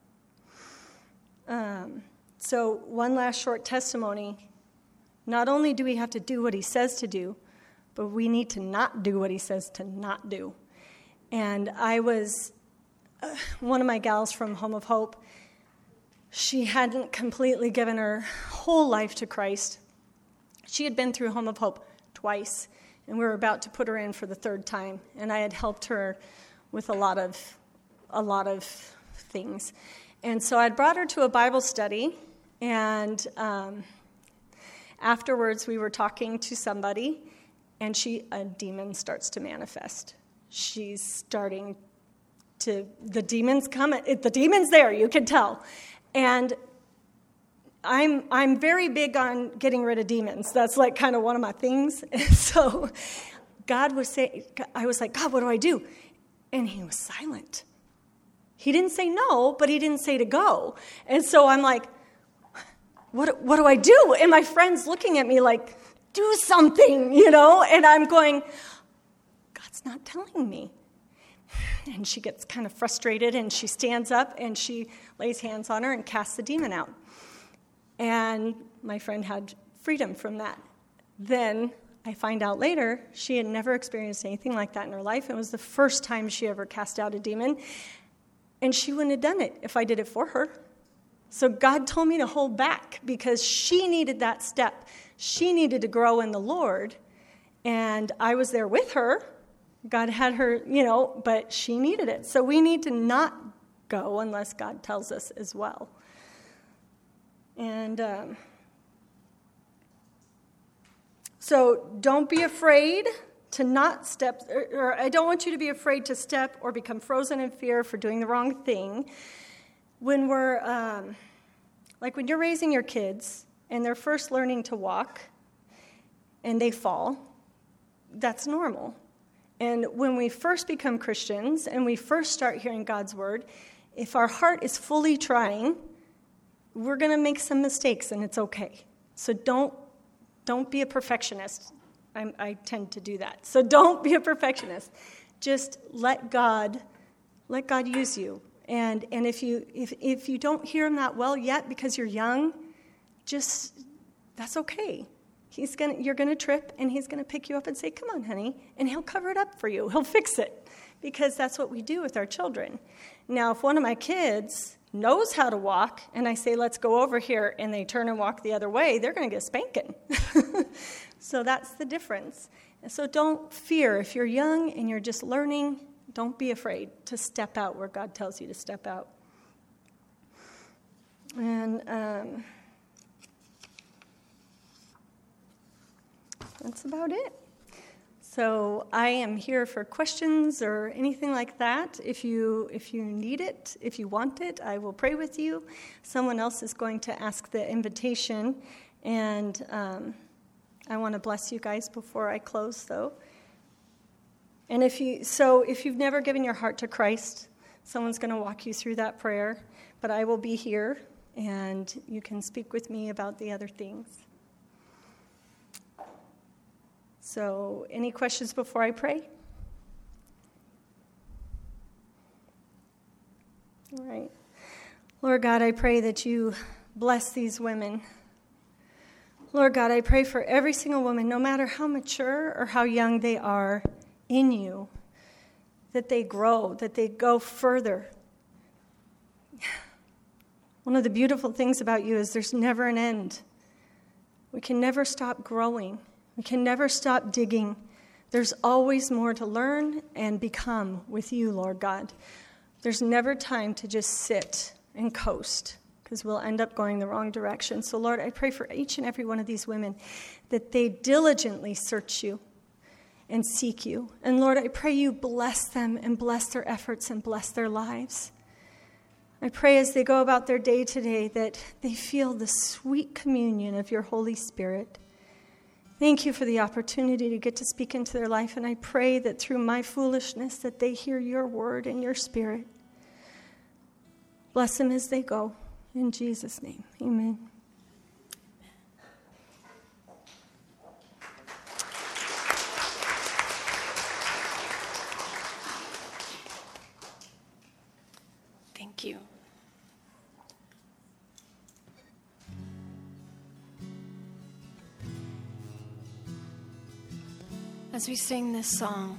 So one last short testimony. Not only do we have to do what he says to do, but we need to not do what he says to not do. And I was, one of my gals from Home of Hope, she hadn't completely given her whole life to Christ. She had been through Home of Hope twice, and we were about to put her in for the third time. And I had helped her with a lot of things. And so I'd brought her to a Bible study, and afterwards we were talking to somebody, and a demon starts to manifest. She's starting to, the demon's there, you can tell. And I'm very big on getting rid of demons. That's like kind of one of my things. And so I was like, God, what do I do? And he was silent. He didn't say no, but he didn't say to go. And so I'm like, what do I do? And my friend's looking at me like, do something, And I'm going, God's not telling me. And she gets kind of frustrated, and she stands up, and she lays hands on her and casts the demon out. And my friend had freedom from that. Then I find out later she had never experienced anything like that in her life. It was the first time she ever cast out a demon. And she wouldn't have done it if I did it for her. So God told me to hold back because she needed that step. She needed to grow in the Lord. And I was there with her. God had her, but she needed it. So we need to not go unless God tells us as well. And so don't be afraid to not step, or I don't want you to be afraid to step or become frozen in fear for doing the wrong thing. When we're, when you're raising your kids and they're first learning to walk and they fall, that's normal. And when we first become Christians and we first start hearing God's word, if our heart is fully trying, we're going to make some mistakes, and it's okay. So don't be a perfectionist. I tend to do that. So don't be a perfectionist. Just let God use you. And if you don't hear him that well yet because you're young, that's okay. You're going to trip, and he's going to pick you up and say, come on, honey, and he'll cover it up for you. He'll fix it, because that's what we do with our children. Now, if one of my kids knows how to walk, and I say, let's go over here, and they turn and walk the other way, they're going to get a spanking. So that's the difference. And so don't fear. If you're young and you're just learning, don't be afraid to step out where God tells you to step out. And that's about it. So I am here for questions or anything like that. If you need it, if you want it, I will pray with you. Someone else is going to ask the invitation, and I want to bless you guys before I close, though. And if you've never given your heart to Christ, someone's going to walk you through that prayer. But I will be here, and you can speak with me about the other things. So, any questions before I pray? All right. Lord God, I pray that you bless these women. Lord God, I pray for every single woman, no matter how mature or how young they are in you, that they grow, that they go further. One of the beautiful things about you is there's never an end. We can never stop growing. We can never stop digging. There's always more to learn and become with you, Lord God. There's never time to just sit and coast, because we'll end up going the wrong direction. So, Lord, I pray for each and every one of these women that they diligently search you and seek you. And, Lord, I pray you bless them and bless their efforts and bless their lives. I pray as they go about their day today that they feel the sweet communion of your Holy Spirit. Thank you for the opportunity to get to speak into their life, and I pray that through my foolishness that they hear your word and your spirit. Bless them as they go. In Jesus' name, amen. Thank you. As we sing this song,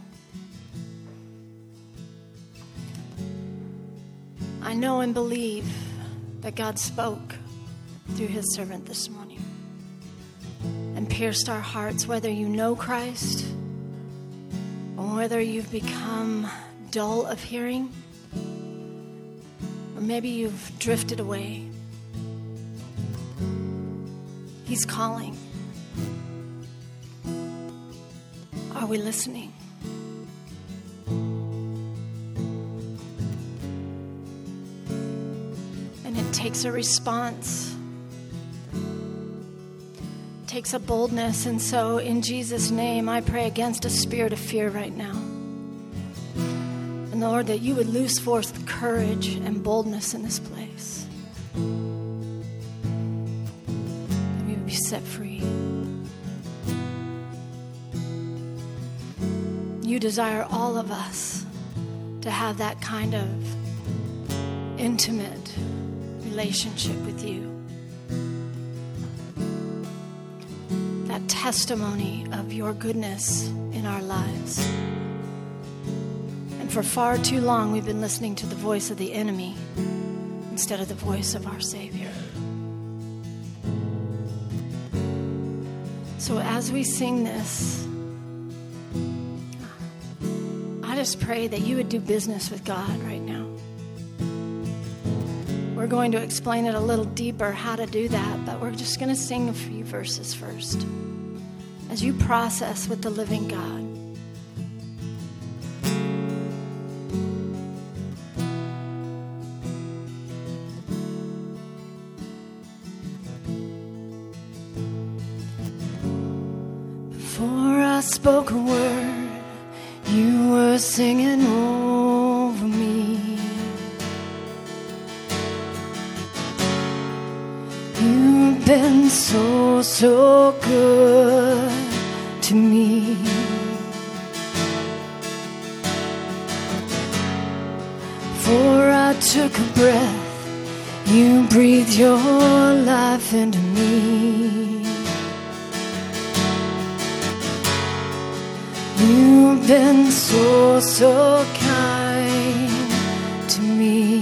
I know and believe that God spoke through his servant this morning and pierced our hearts, whether you know Christ or whether you've become dull of hearing, or maybe you've drifted away. He's calling. Are we listening? And it takes a response. It takes a boldness. And so in Jesus' name, I pray against a spirit of fear right now. And Lord, that you would loose forth courage and boldness in this place. That we would be set free. You desire all of us to have that kind of intimate relationship with you. That testimony of your goodness in our lives. And for far too long, we've been listening to the voice of the enemy instead of the voice of our Savior. So as we sing this, I just pray that you would do business with God right now. We're going to explain it a little deeper how to do that, but we're just going to sing a few verses first as you process with the living God. Before I spoke a word, you were singing over me. You've been so, so good to me. Before I took a breath, you breathed your life into me. You've been so, so kind to me.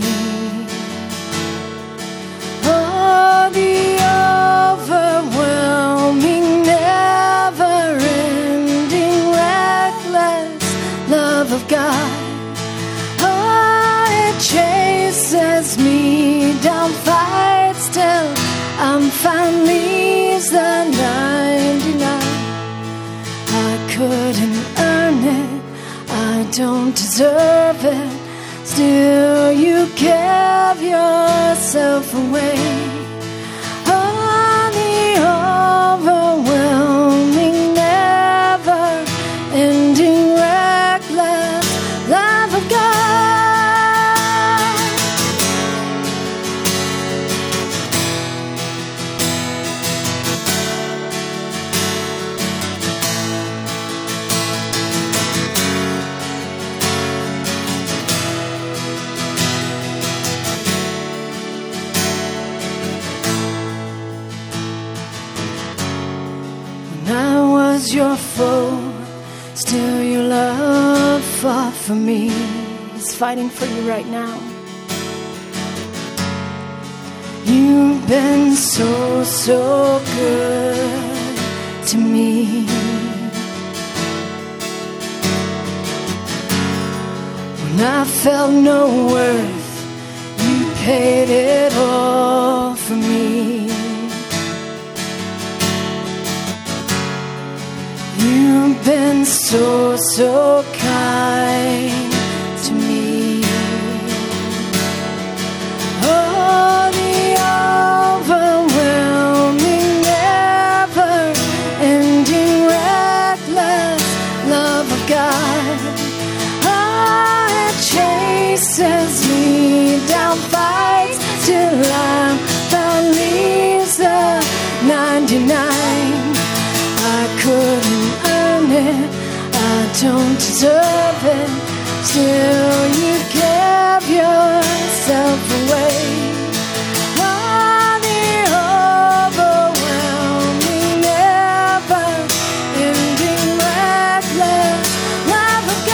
Oh, the overwhelming, never-ending, reckless love of God. Oh, it chases me down, fights till I'm found, leaves the 99. I couldn't earn it, I don't deserve it. Still you gave yourself away. Oh, the overwhelming, never-ending, reckless love of God. Your foe, still your love fought for me. He's fighting for you right now. You've been so, so good to me. When I felt no worth, you paid it all for me. You've been so, so kind to me. Oh, the overwhelming, never-ending, reckless love of God. Oh, it chases me down, fights till I'm found, leaves the 99. I couldn't earn it, I don't deserve it. Still you gave yourself away. Oh, the overwhelming, never-ending, reckless love of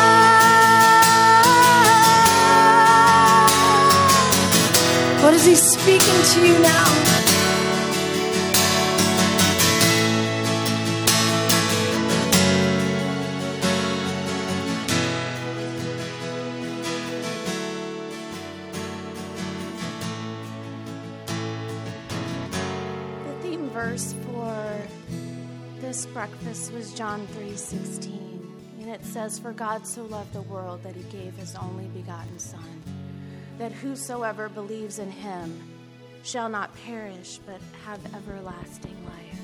God. What is he speaking to you now? Christmas breakfast was John 3:16, and it says, "For God so loved the world that he gave his only begotten Son, that whosoever believes in him shall not perish but have everlasting life."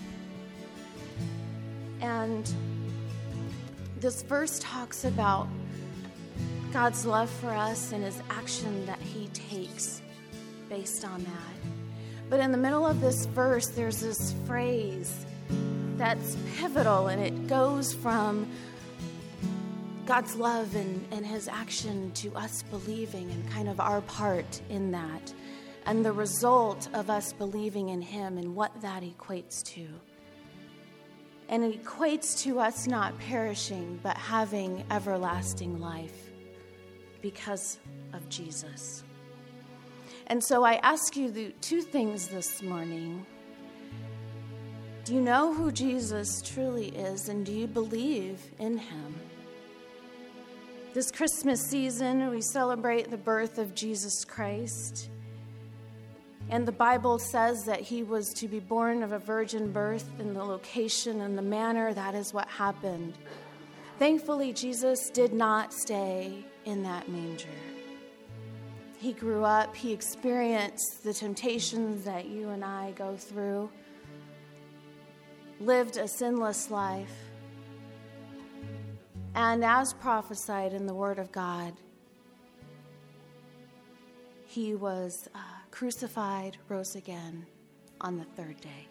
And this verse talks about God's love for us and his action that he takes based on that. But in the middle of this verse, there's this phrase that's pivotal, and it goes from God's love and his action to us believing and kind of our part in that, and the result of us believing in him and what that equates to. And it equates to us not perishing but having everlasting life because of Jesus. And so I ask you the two things this morning. Do you know who Jesus truly is, and do you believe in him? This Christmas season, we celebrate the birth of Jesus Christ. And the Bible says that he was to be born of a virgin birth, in the location and the manner. That is what happened. Thankfully, Jesus did not stay in that manger. He grew up, he experienced the temptations that you and I go through, lived a sinless life, and as prophesied in the Word of God, he was crucified, rose again on the third day.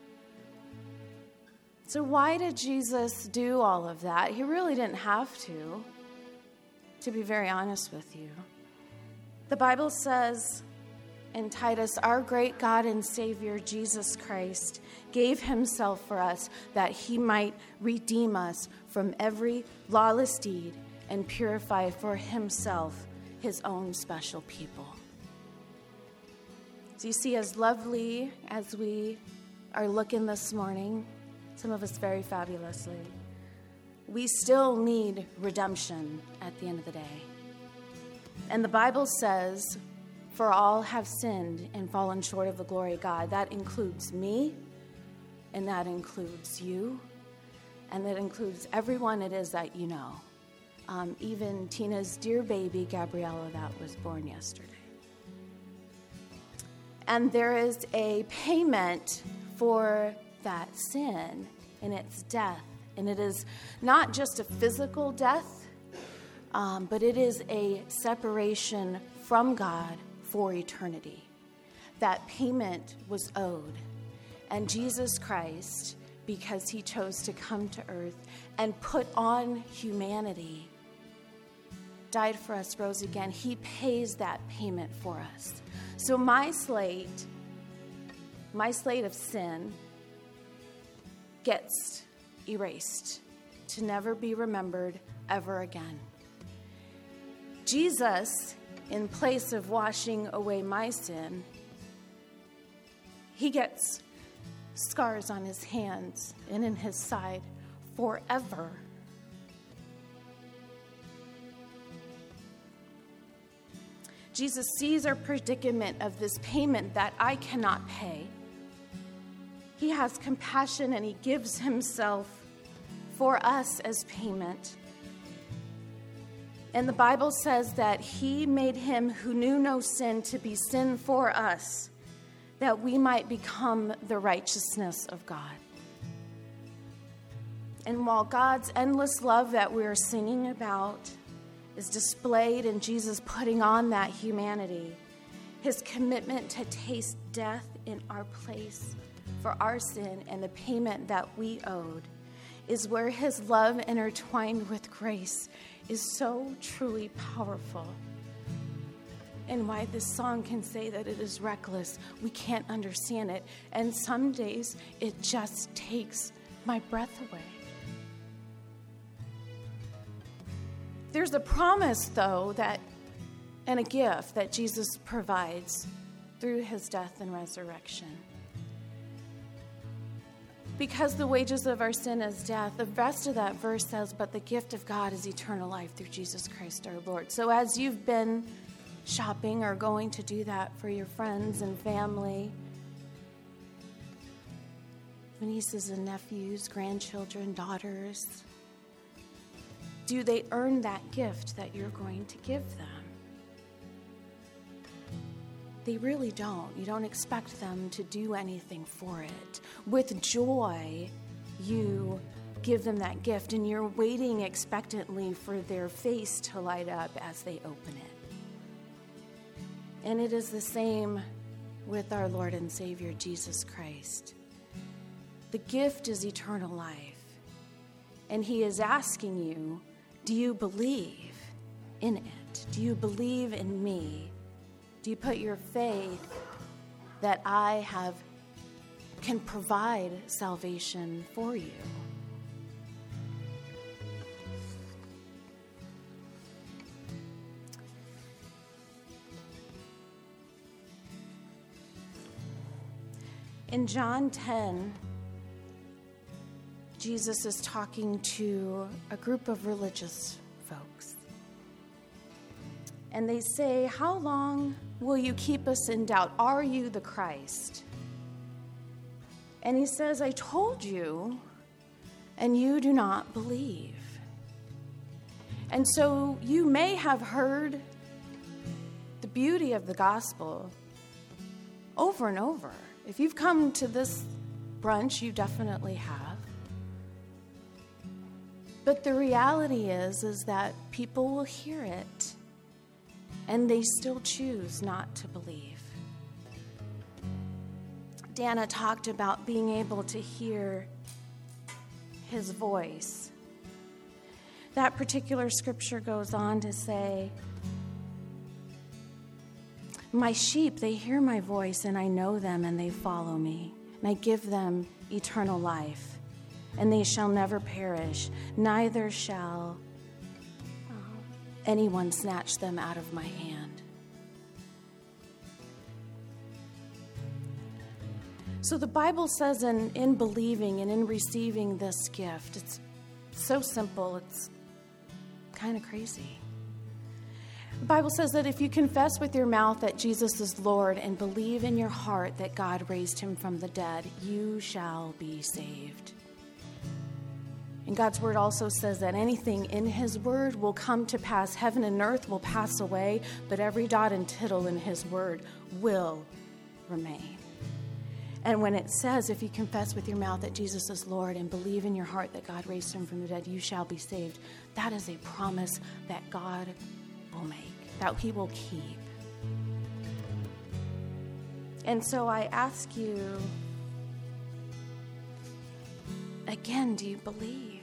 So why did Jesus do all of that? He really didn't have to be very honest with you. The Bible says in Titus, "Our great God and Savior, Jesus Christ, gave himself for us that he might redeem us from every lawless deed and purify for himself his own special people." So you see, as lovely as we are looking this morning, some of us very fabulously, we still need redemption at the end of the day. And the Bible says, "For all have sinned and fallen short of the glory of God." That includes me, and that includes you, and that includes everyone it is that you know. Even Tina's dear baby, Gabriella, that was born yesterday. And there is a payment for that sin, and it's death. And it is not just a physical death, but it is a separation from God for eternity. That payment was owed. And Jesus Christ, because he chose to come to earth and put on humanity, died for us, rose again. He pays that payment for us. So my slate of sin gets erased to never be remembered ever again. Jesus, in place of washing away my sin, he gets scars on his hands and in his side forever. Jesus sees our predicament of this payment that I cannot pay. He has compassion and he gives himself for us as payment. And the Bible says that he made him who knew no sin to be sin for us, that we might become the righteousness of God. And while God's endless love that we are singing about is displayed in Jesus putting on that humanity, his commitment to taste death in our place for our sin and the payment that we owed is where his love intertwined with grace is so truly powerful. And why this song can say that it is reckless, we can't understand it. And some days it just takes my breath away. There's a promise, though, that and a gift that Jesus provides through his death and resurrection. Because the wages of our sin is death, the rest of that verse says, but the gift of God is eternal life through Jesus Christ our Lord. So as you've been shopping or going to do that for your friends and family, nieces and nephews, grandchildren, daughters, do they earn that gift that you're going to give them? They really don't. You don't expect them to do anything for it. With joy, you give them that gift, and you're waiting expectantly for their face to light up as they open it. And it is the same with our Lord and Savior, Jesus Christ. The gift is eternal life. And he is asking you, do you believe in it? Do you believe in me? Do you put your faith that I can provide salvation for you? In John 10, Jesus is talking to a group of religious folks. And they say, "How long will you keep us in doubt? Are you the Christ?" And he says, "I told you, and you do not believe." And so you may have heard the beauty of the gospel over and over. If you've come to this brunch, you definitely have. But the reality is that people will hear it, and they still choose not to believe. Dana talked about being able to hear his voice. That particular scripture goes on to say, "My sheep, they hear my voice, and I know them, and they follow me. And I give them eternal life, and they shall never perish, neither shall anyone snatch them out of my hand." So the Bible says in believing and in receiving this gift, it's so simple, it's kind of crazy. The Bible says that if you confess with your mouth that Jesus is Lord and believe in your heart that God raised him from the dead, you shall be saved. And God's word also says that anything in his word will come to pass. Heaven and earth will pass away, but every dot and tittle in his word will remain. And when it says, if you confess with your mouth that Jesus is Lord and believe in your heart that God raised him from the dead, you shall be saved, that is a promise that God will make, that he will keep. And so I ask you again, do you believe?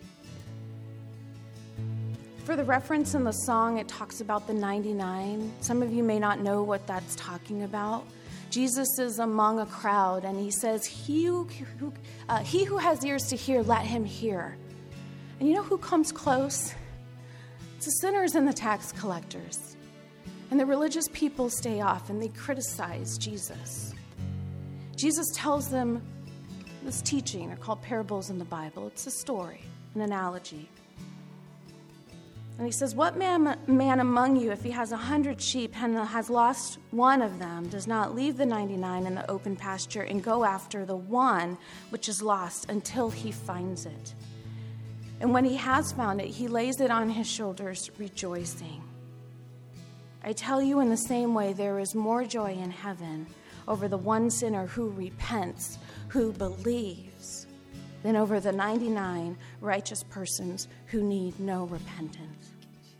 For the reference in the song, it talks about the 99. Some of you may not know what that's talking about. Jesus is among a crowd, and he says, he who has ears to hear, let him hear. And you know who comes close? It's the sinners and the tax collectors. And the religious people stay off, and they criticize Jesus. Jesus tells them this teaching. They're called parables in the Bible. It's a story, an analogy. And he says, "What man among you, if he has 100 sheep and has lost one of them, does not leave the 99 in the open pasture and go after the one which is lost until he finds it? And when he has found it, he lays it on his shoulders, rejoicing. I tell you, in the same way, there is more joy in heaven over the one sinner who repents, who believes, than over the 99 righteous persons who need no repentance."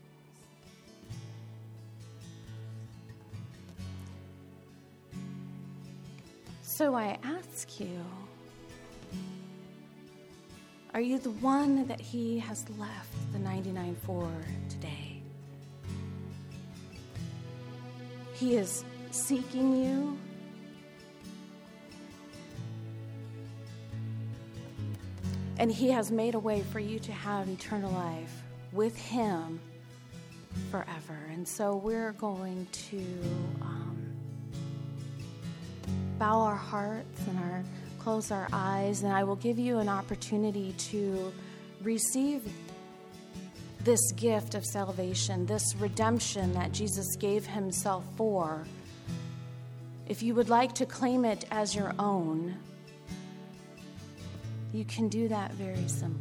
So I ask you, are you the one that he has left the 99 for today? He is seeking you. And he has made a way for you to have eternal life with him forever. And so we're going to bow our hearts and close our eyes, and I will give you an opportunity to receive this gift of salvation, this redemption that Jesus gave himself for. If you would like to claim it as your own, You can do that very simply.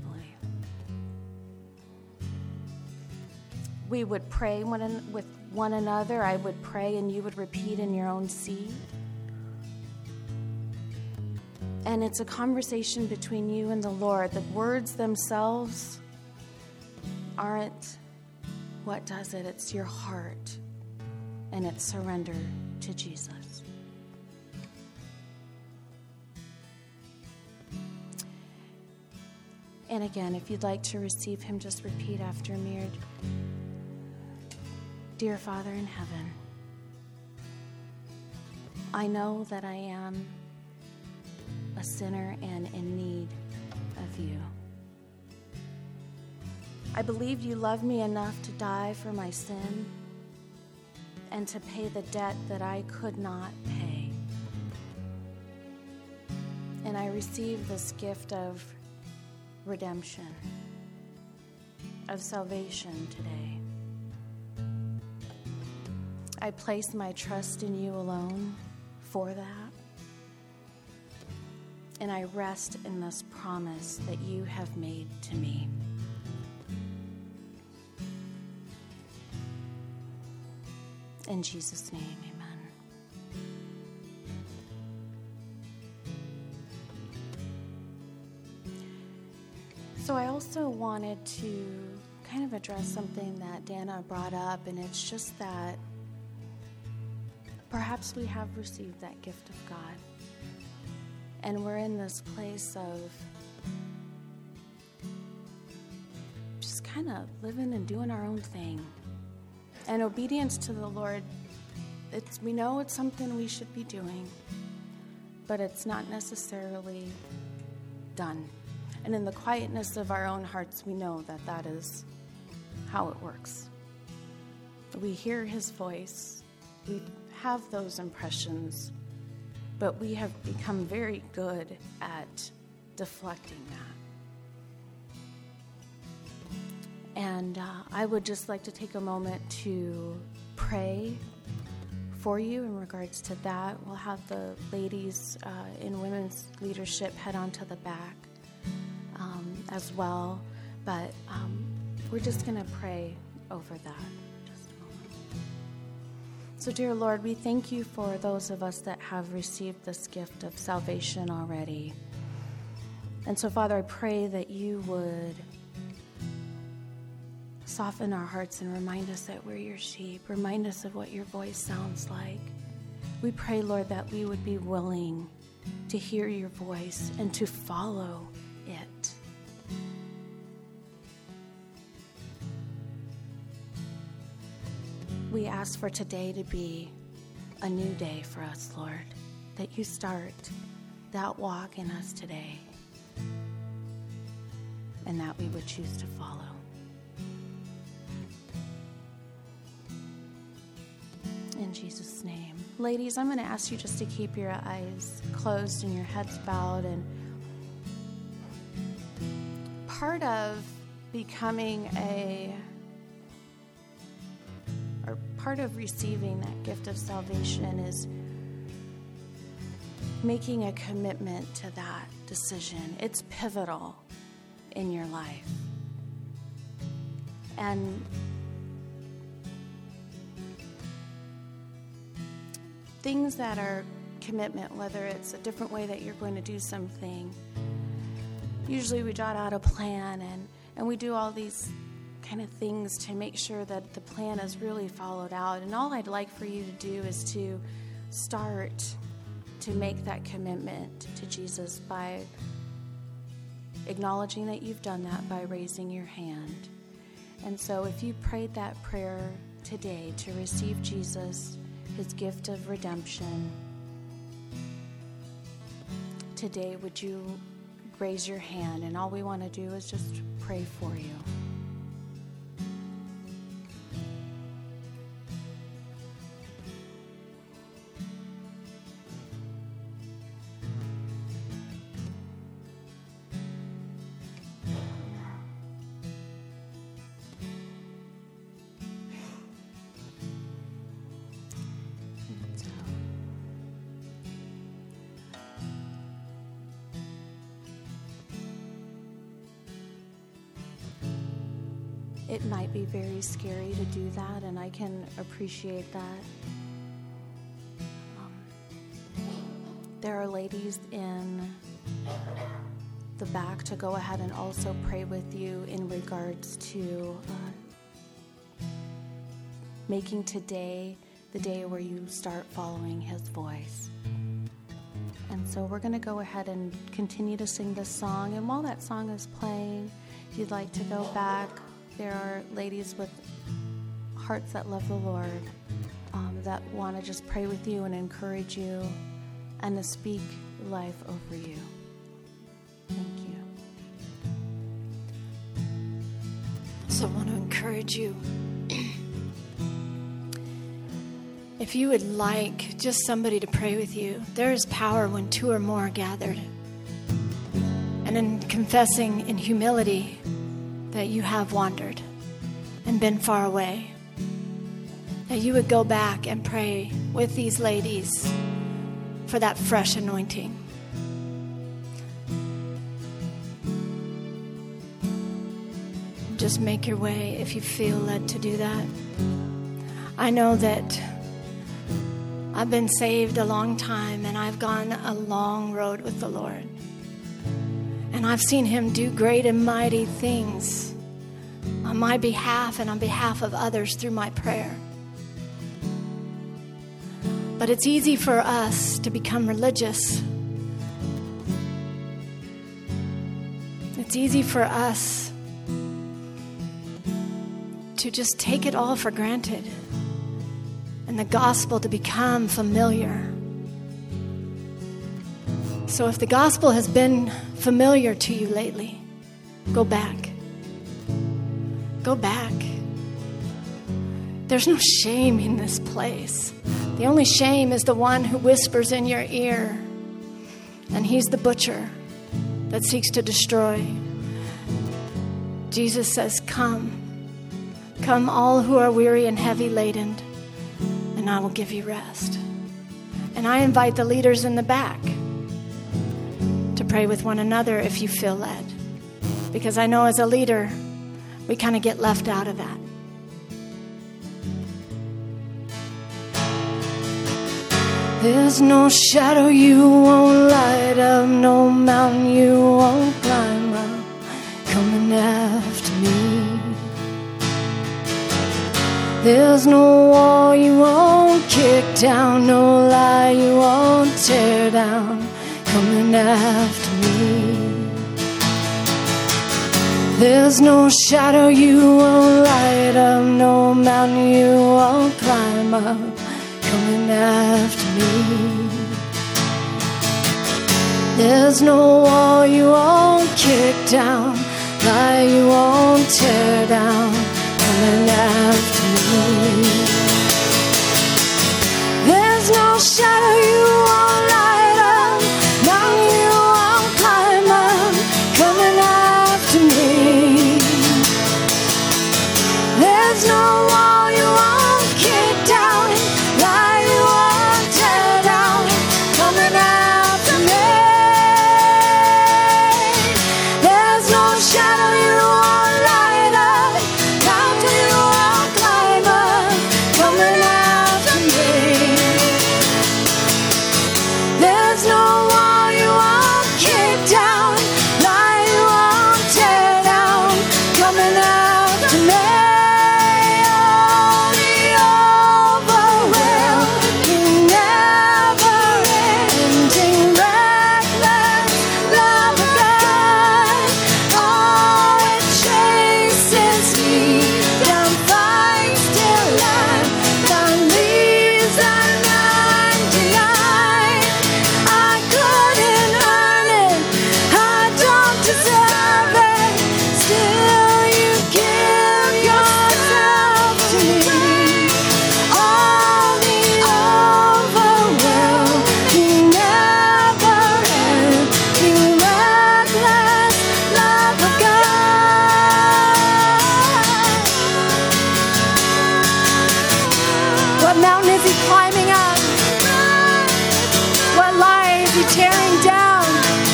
We would pray with one another. I would pray and you would repeat in your own seed. And it's a conversation between you and the Lord. The words themselves aren't what does it. It's your heart and it's surrender to Jesus. And again, if you'd like to receive him, just repeat after me. Dear Father in heaven, I know that I am a sinner and in need of you. I believe you love me enough to die for my sin and to pay the debt that I could not pay. And I receive this gift of redemption, of salvation today. I place my trust in you alone for that. And I rest in this promise that you have made to me. In Jesus' name, amen. So I also wanted to kind of address something that Dana brought up, and it's just that perhaps we have received that gift of God. And we're in this place of just kind of living and doing our own thing. And obedience to the Lord, we know it's something we should be doing, but it's not necessarily done. And in the quietness of our own hearts, we know that that is how it works. We hear his voice, we have those impressions, but we have become very good at deflecting that. And I would just like to take a moment to pray for you in regards to that. We'll have the ladies in women's leadership head on to the back as well. But we're just going to pray over that. Just a moment. So, dear Lord, we thank you for those of us that have received this gift of salvation already. And so, Father, I pray that you would soften our hearts and remind us that we're your sheep. Remind us of what your voice sounds like. We pray, Lord, that we would be willing to hear your voice and to follow it. We ask for today to be a new day for us, Lord, that you start that walk in us today and that we would choose to follow. In Jesus' name. Ladies, I'm going to ask you just to keep your eyes closed and your heads bowed. And part of becoming part of receiving that gift of salvation is making a commitment to that decision. It's pivotal in your life. And things that are commitment, whether it's a different way that you're going to do something, usually we jot out a plan and we do all these kind of things to make sure that the plan is really followed out. And all I'd like for you to do is to start to make that commitment to Jesus by acknowledging that you've done that by raising your hand. And so if you prayed that prayer today to receive Jesus, his gift of redemption, today would you raise your hand? And all we want to do is just pray for you. it might be very scary to do that, and I can appreciate that. There are ladies in the back to go ahead and also pray with you in regards to making today the day where you start following His voice. And so we're going to go ahead and continue to sing this song. And while that song is playing, if you'd like to go back, there are ladies with hearts that love the Lord that want to just pray with you and encourage you and to speak life over you. Thank you. So I want to encourage you. If you would like just somebody to pray with you, there is power when two or more are gathered. And in confessing in humility that you have wandered and been far away, that you would go back and pray with these ladies for that fresh anointing. Just make your way if you feel led to do that. I know that I've been saved a long time, and I've gone a long road with the Lord. And I've seen Him do great and mighty things on my behalf and on behalf of others through my prayer. But it's easy for us to become religious. It's easy for us to just take it all for granted and the gospel to become familiar. So if the gospel has been familiar to you lately, go back. Go back. There's no shame in this place. The only shame is the one who whispers in your ear, and he's the butcher that seeks to destroy. Jesus says, come all who are weary and heavy laden, and I will give you rest. And I invite the leaders in the back to pray with one another if you feel led, because I know as a leader, we kind of get left out of that. There's no shadow you won't light up, no mountain you won't climb up, coming after me. There's no wall you won't kick down, no lie you won't tear down, coming after me. There's no shadow you won't light up, no mountain you won't climb up, coming after me. There's no wall you won't kick down, lie you won't tear down, coming after me. There's no shadow you won't light up, mountain you won't climb up, coming after me. There's no wall you won't kick down, lie you won't tear down, coming after me. There's no shadow you won't light up, mountain you won't climb up, coming after me. There's no wall you won't kick down, lie you won't tear down, coming after me.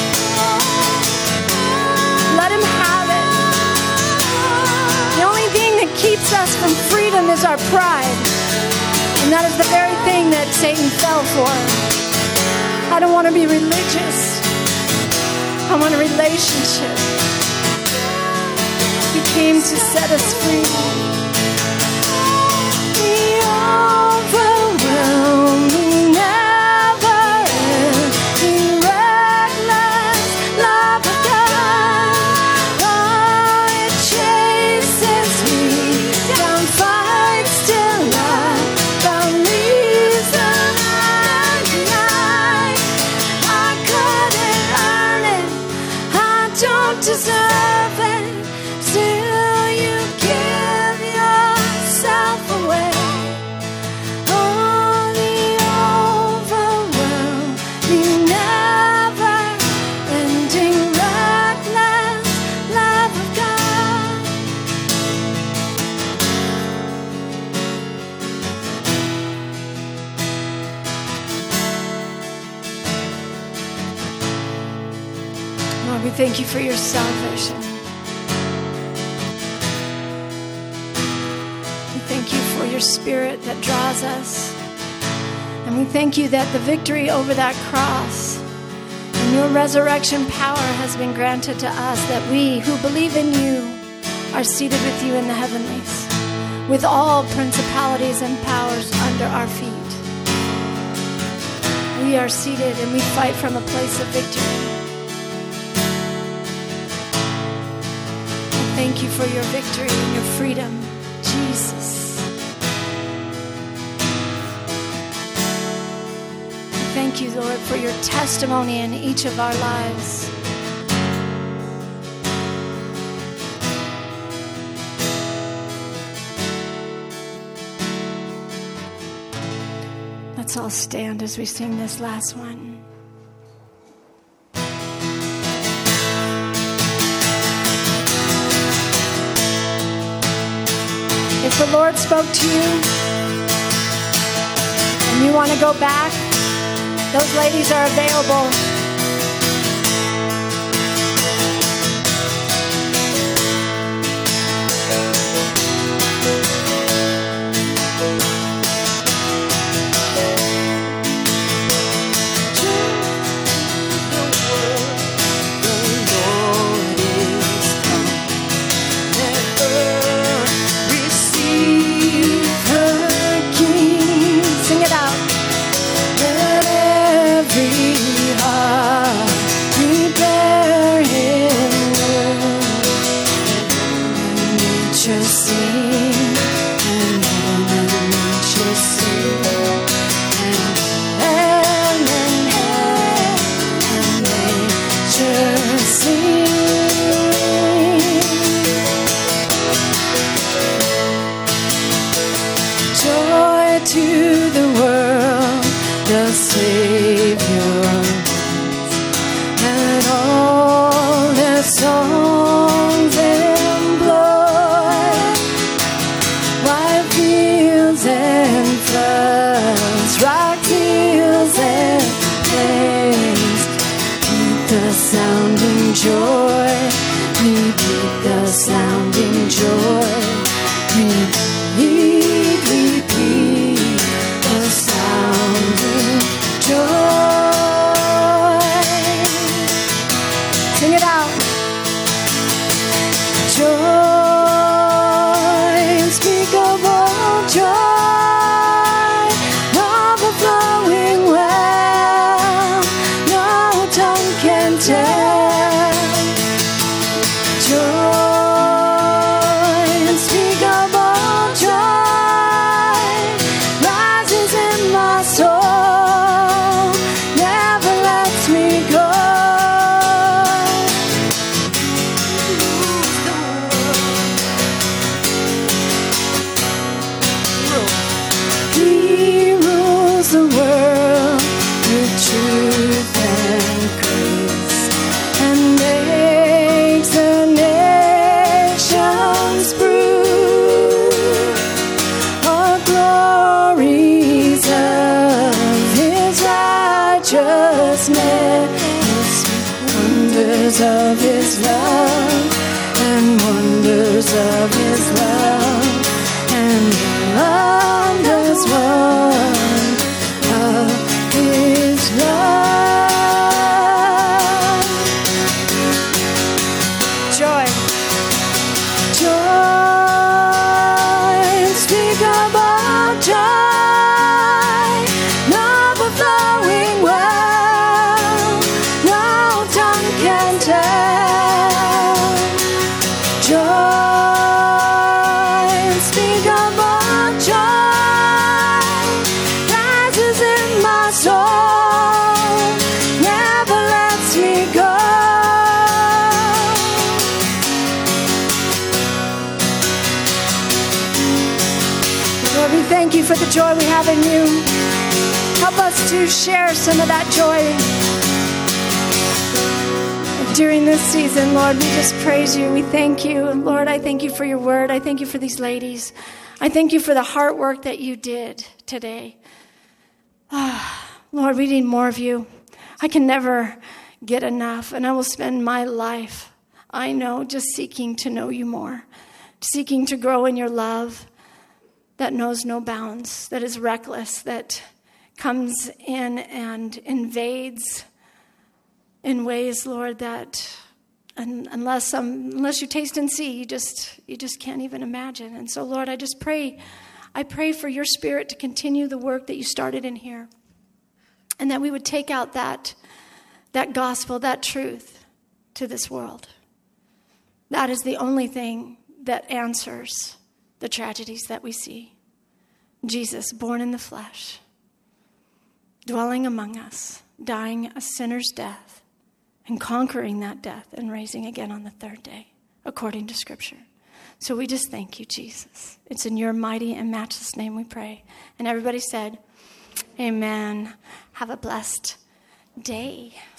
The only thing us from freedom is our pride. And that is the very thing that Satan fell for. I don't want to be religious. I want a relationship. He came to set us free. The overwhelming, never-ending, reckless love of God. Oh, it chases me down, fights till I found reason and deny. I couldn't earn it, I don't deserve it. Still you give yourself away. Oh, the overwhelming, never-ending, reckless love of God. Lord, we thank you for your salvation. Thank you for your Spirit that draws us. And we thank you that the victory over that cross and your resurrection power has been granted to us, that we who believe in you are seated with you in the heavenlies, with all principalities and powers under our feet. We are seated and we fight from a place of victory. And thank you for your victory and your freedom, Jesus. Thank you, Lord, for your testimony in each of our lives. Let's all stand as we sing this last one. If the Lord spoke to you and you want to go back, those ladies are available. Sing it out. Every heart for the joy we have in you. Help us to share some of that joy. And during this season, Lord, we just praise you. We thank you. And Lord, I thank you for your word. I thank you for these ladies. I thank you for the heart work that you did today. Lord, we need more of you. I can never get enough, and I will spend my life, I know, just seeking to know you more, seeking to grow in your love that knows no bounds, that is reckless, that comes in and invades in ways, Lord, that unless you taste and see, you just can't even imagine. And so, Lord, I pray for your Spirit to continue the work that you started in here, and that we would take out that gospel, that truth to this world. That is the only thing that answers the tragedies that we see. Jesus, born in the flesh, dwelling among us, dying a sinner's death, and conquering that death and rising again on the third day, according to Scripture. So we just thank you, Jesus. It's in your mighty and matchless name we pray. And everybody said, amen. Have a blessed day.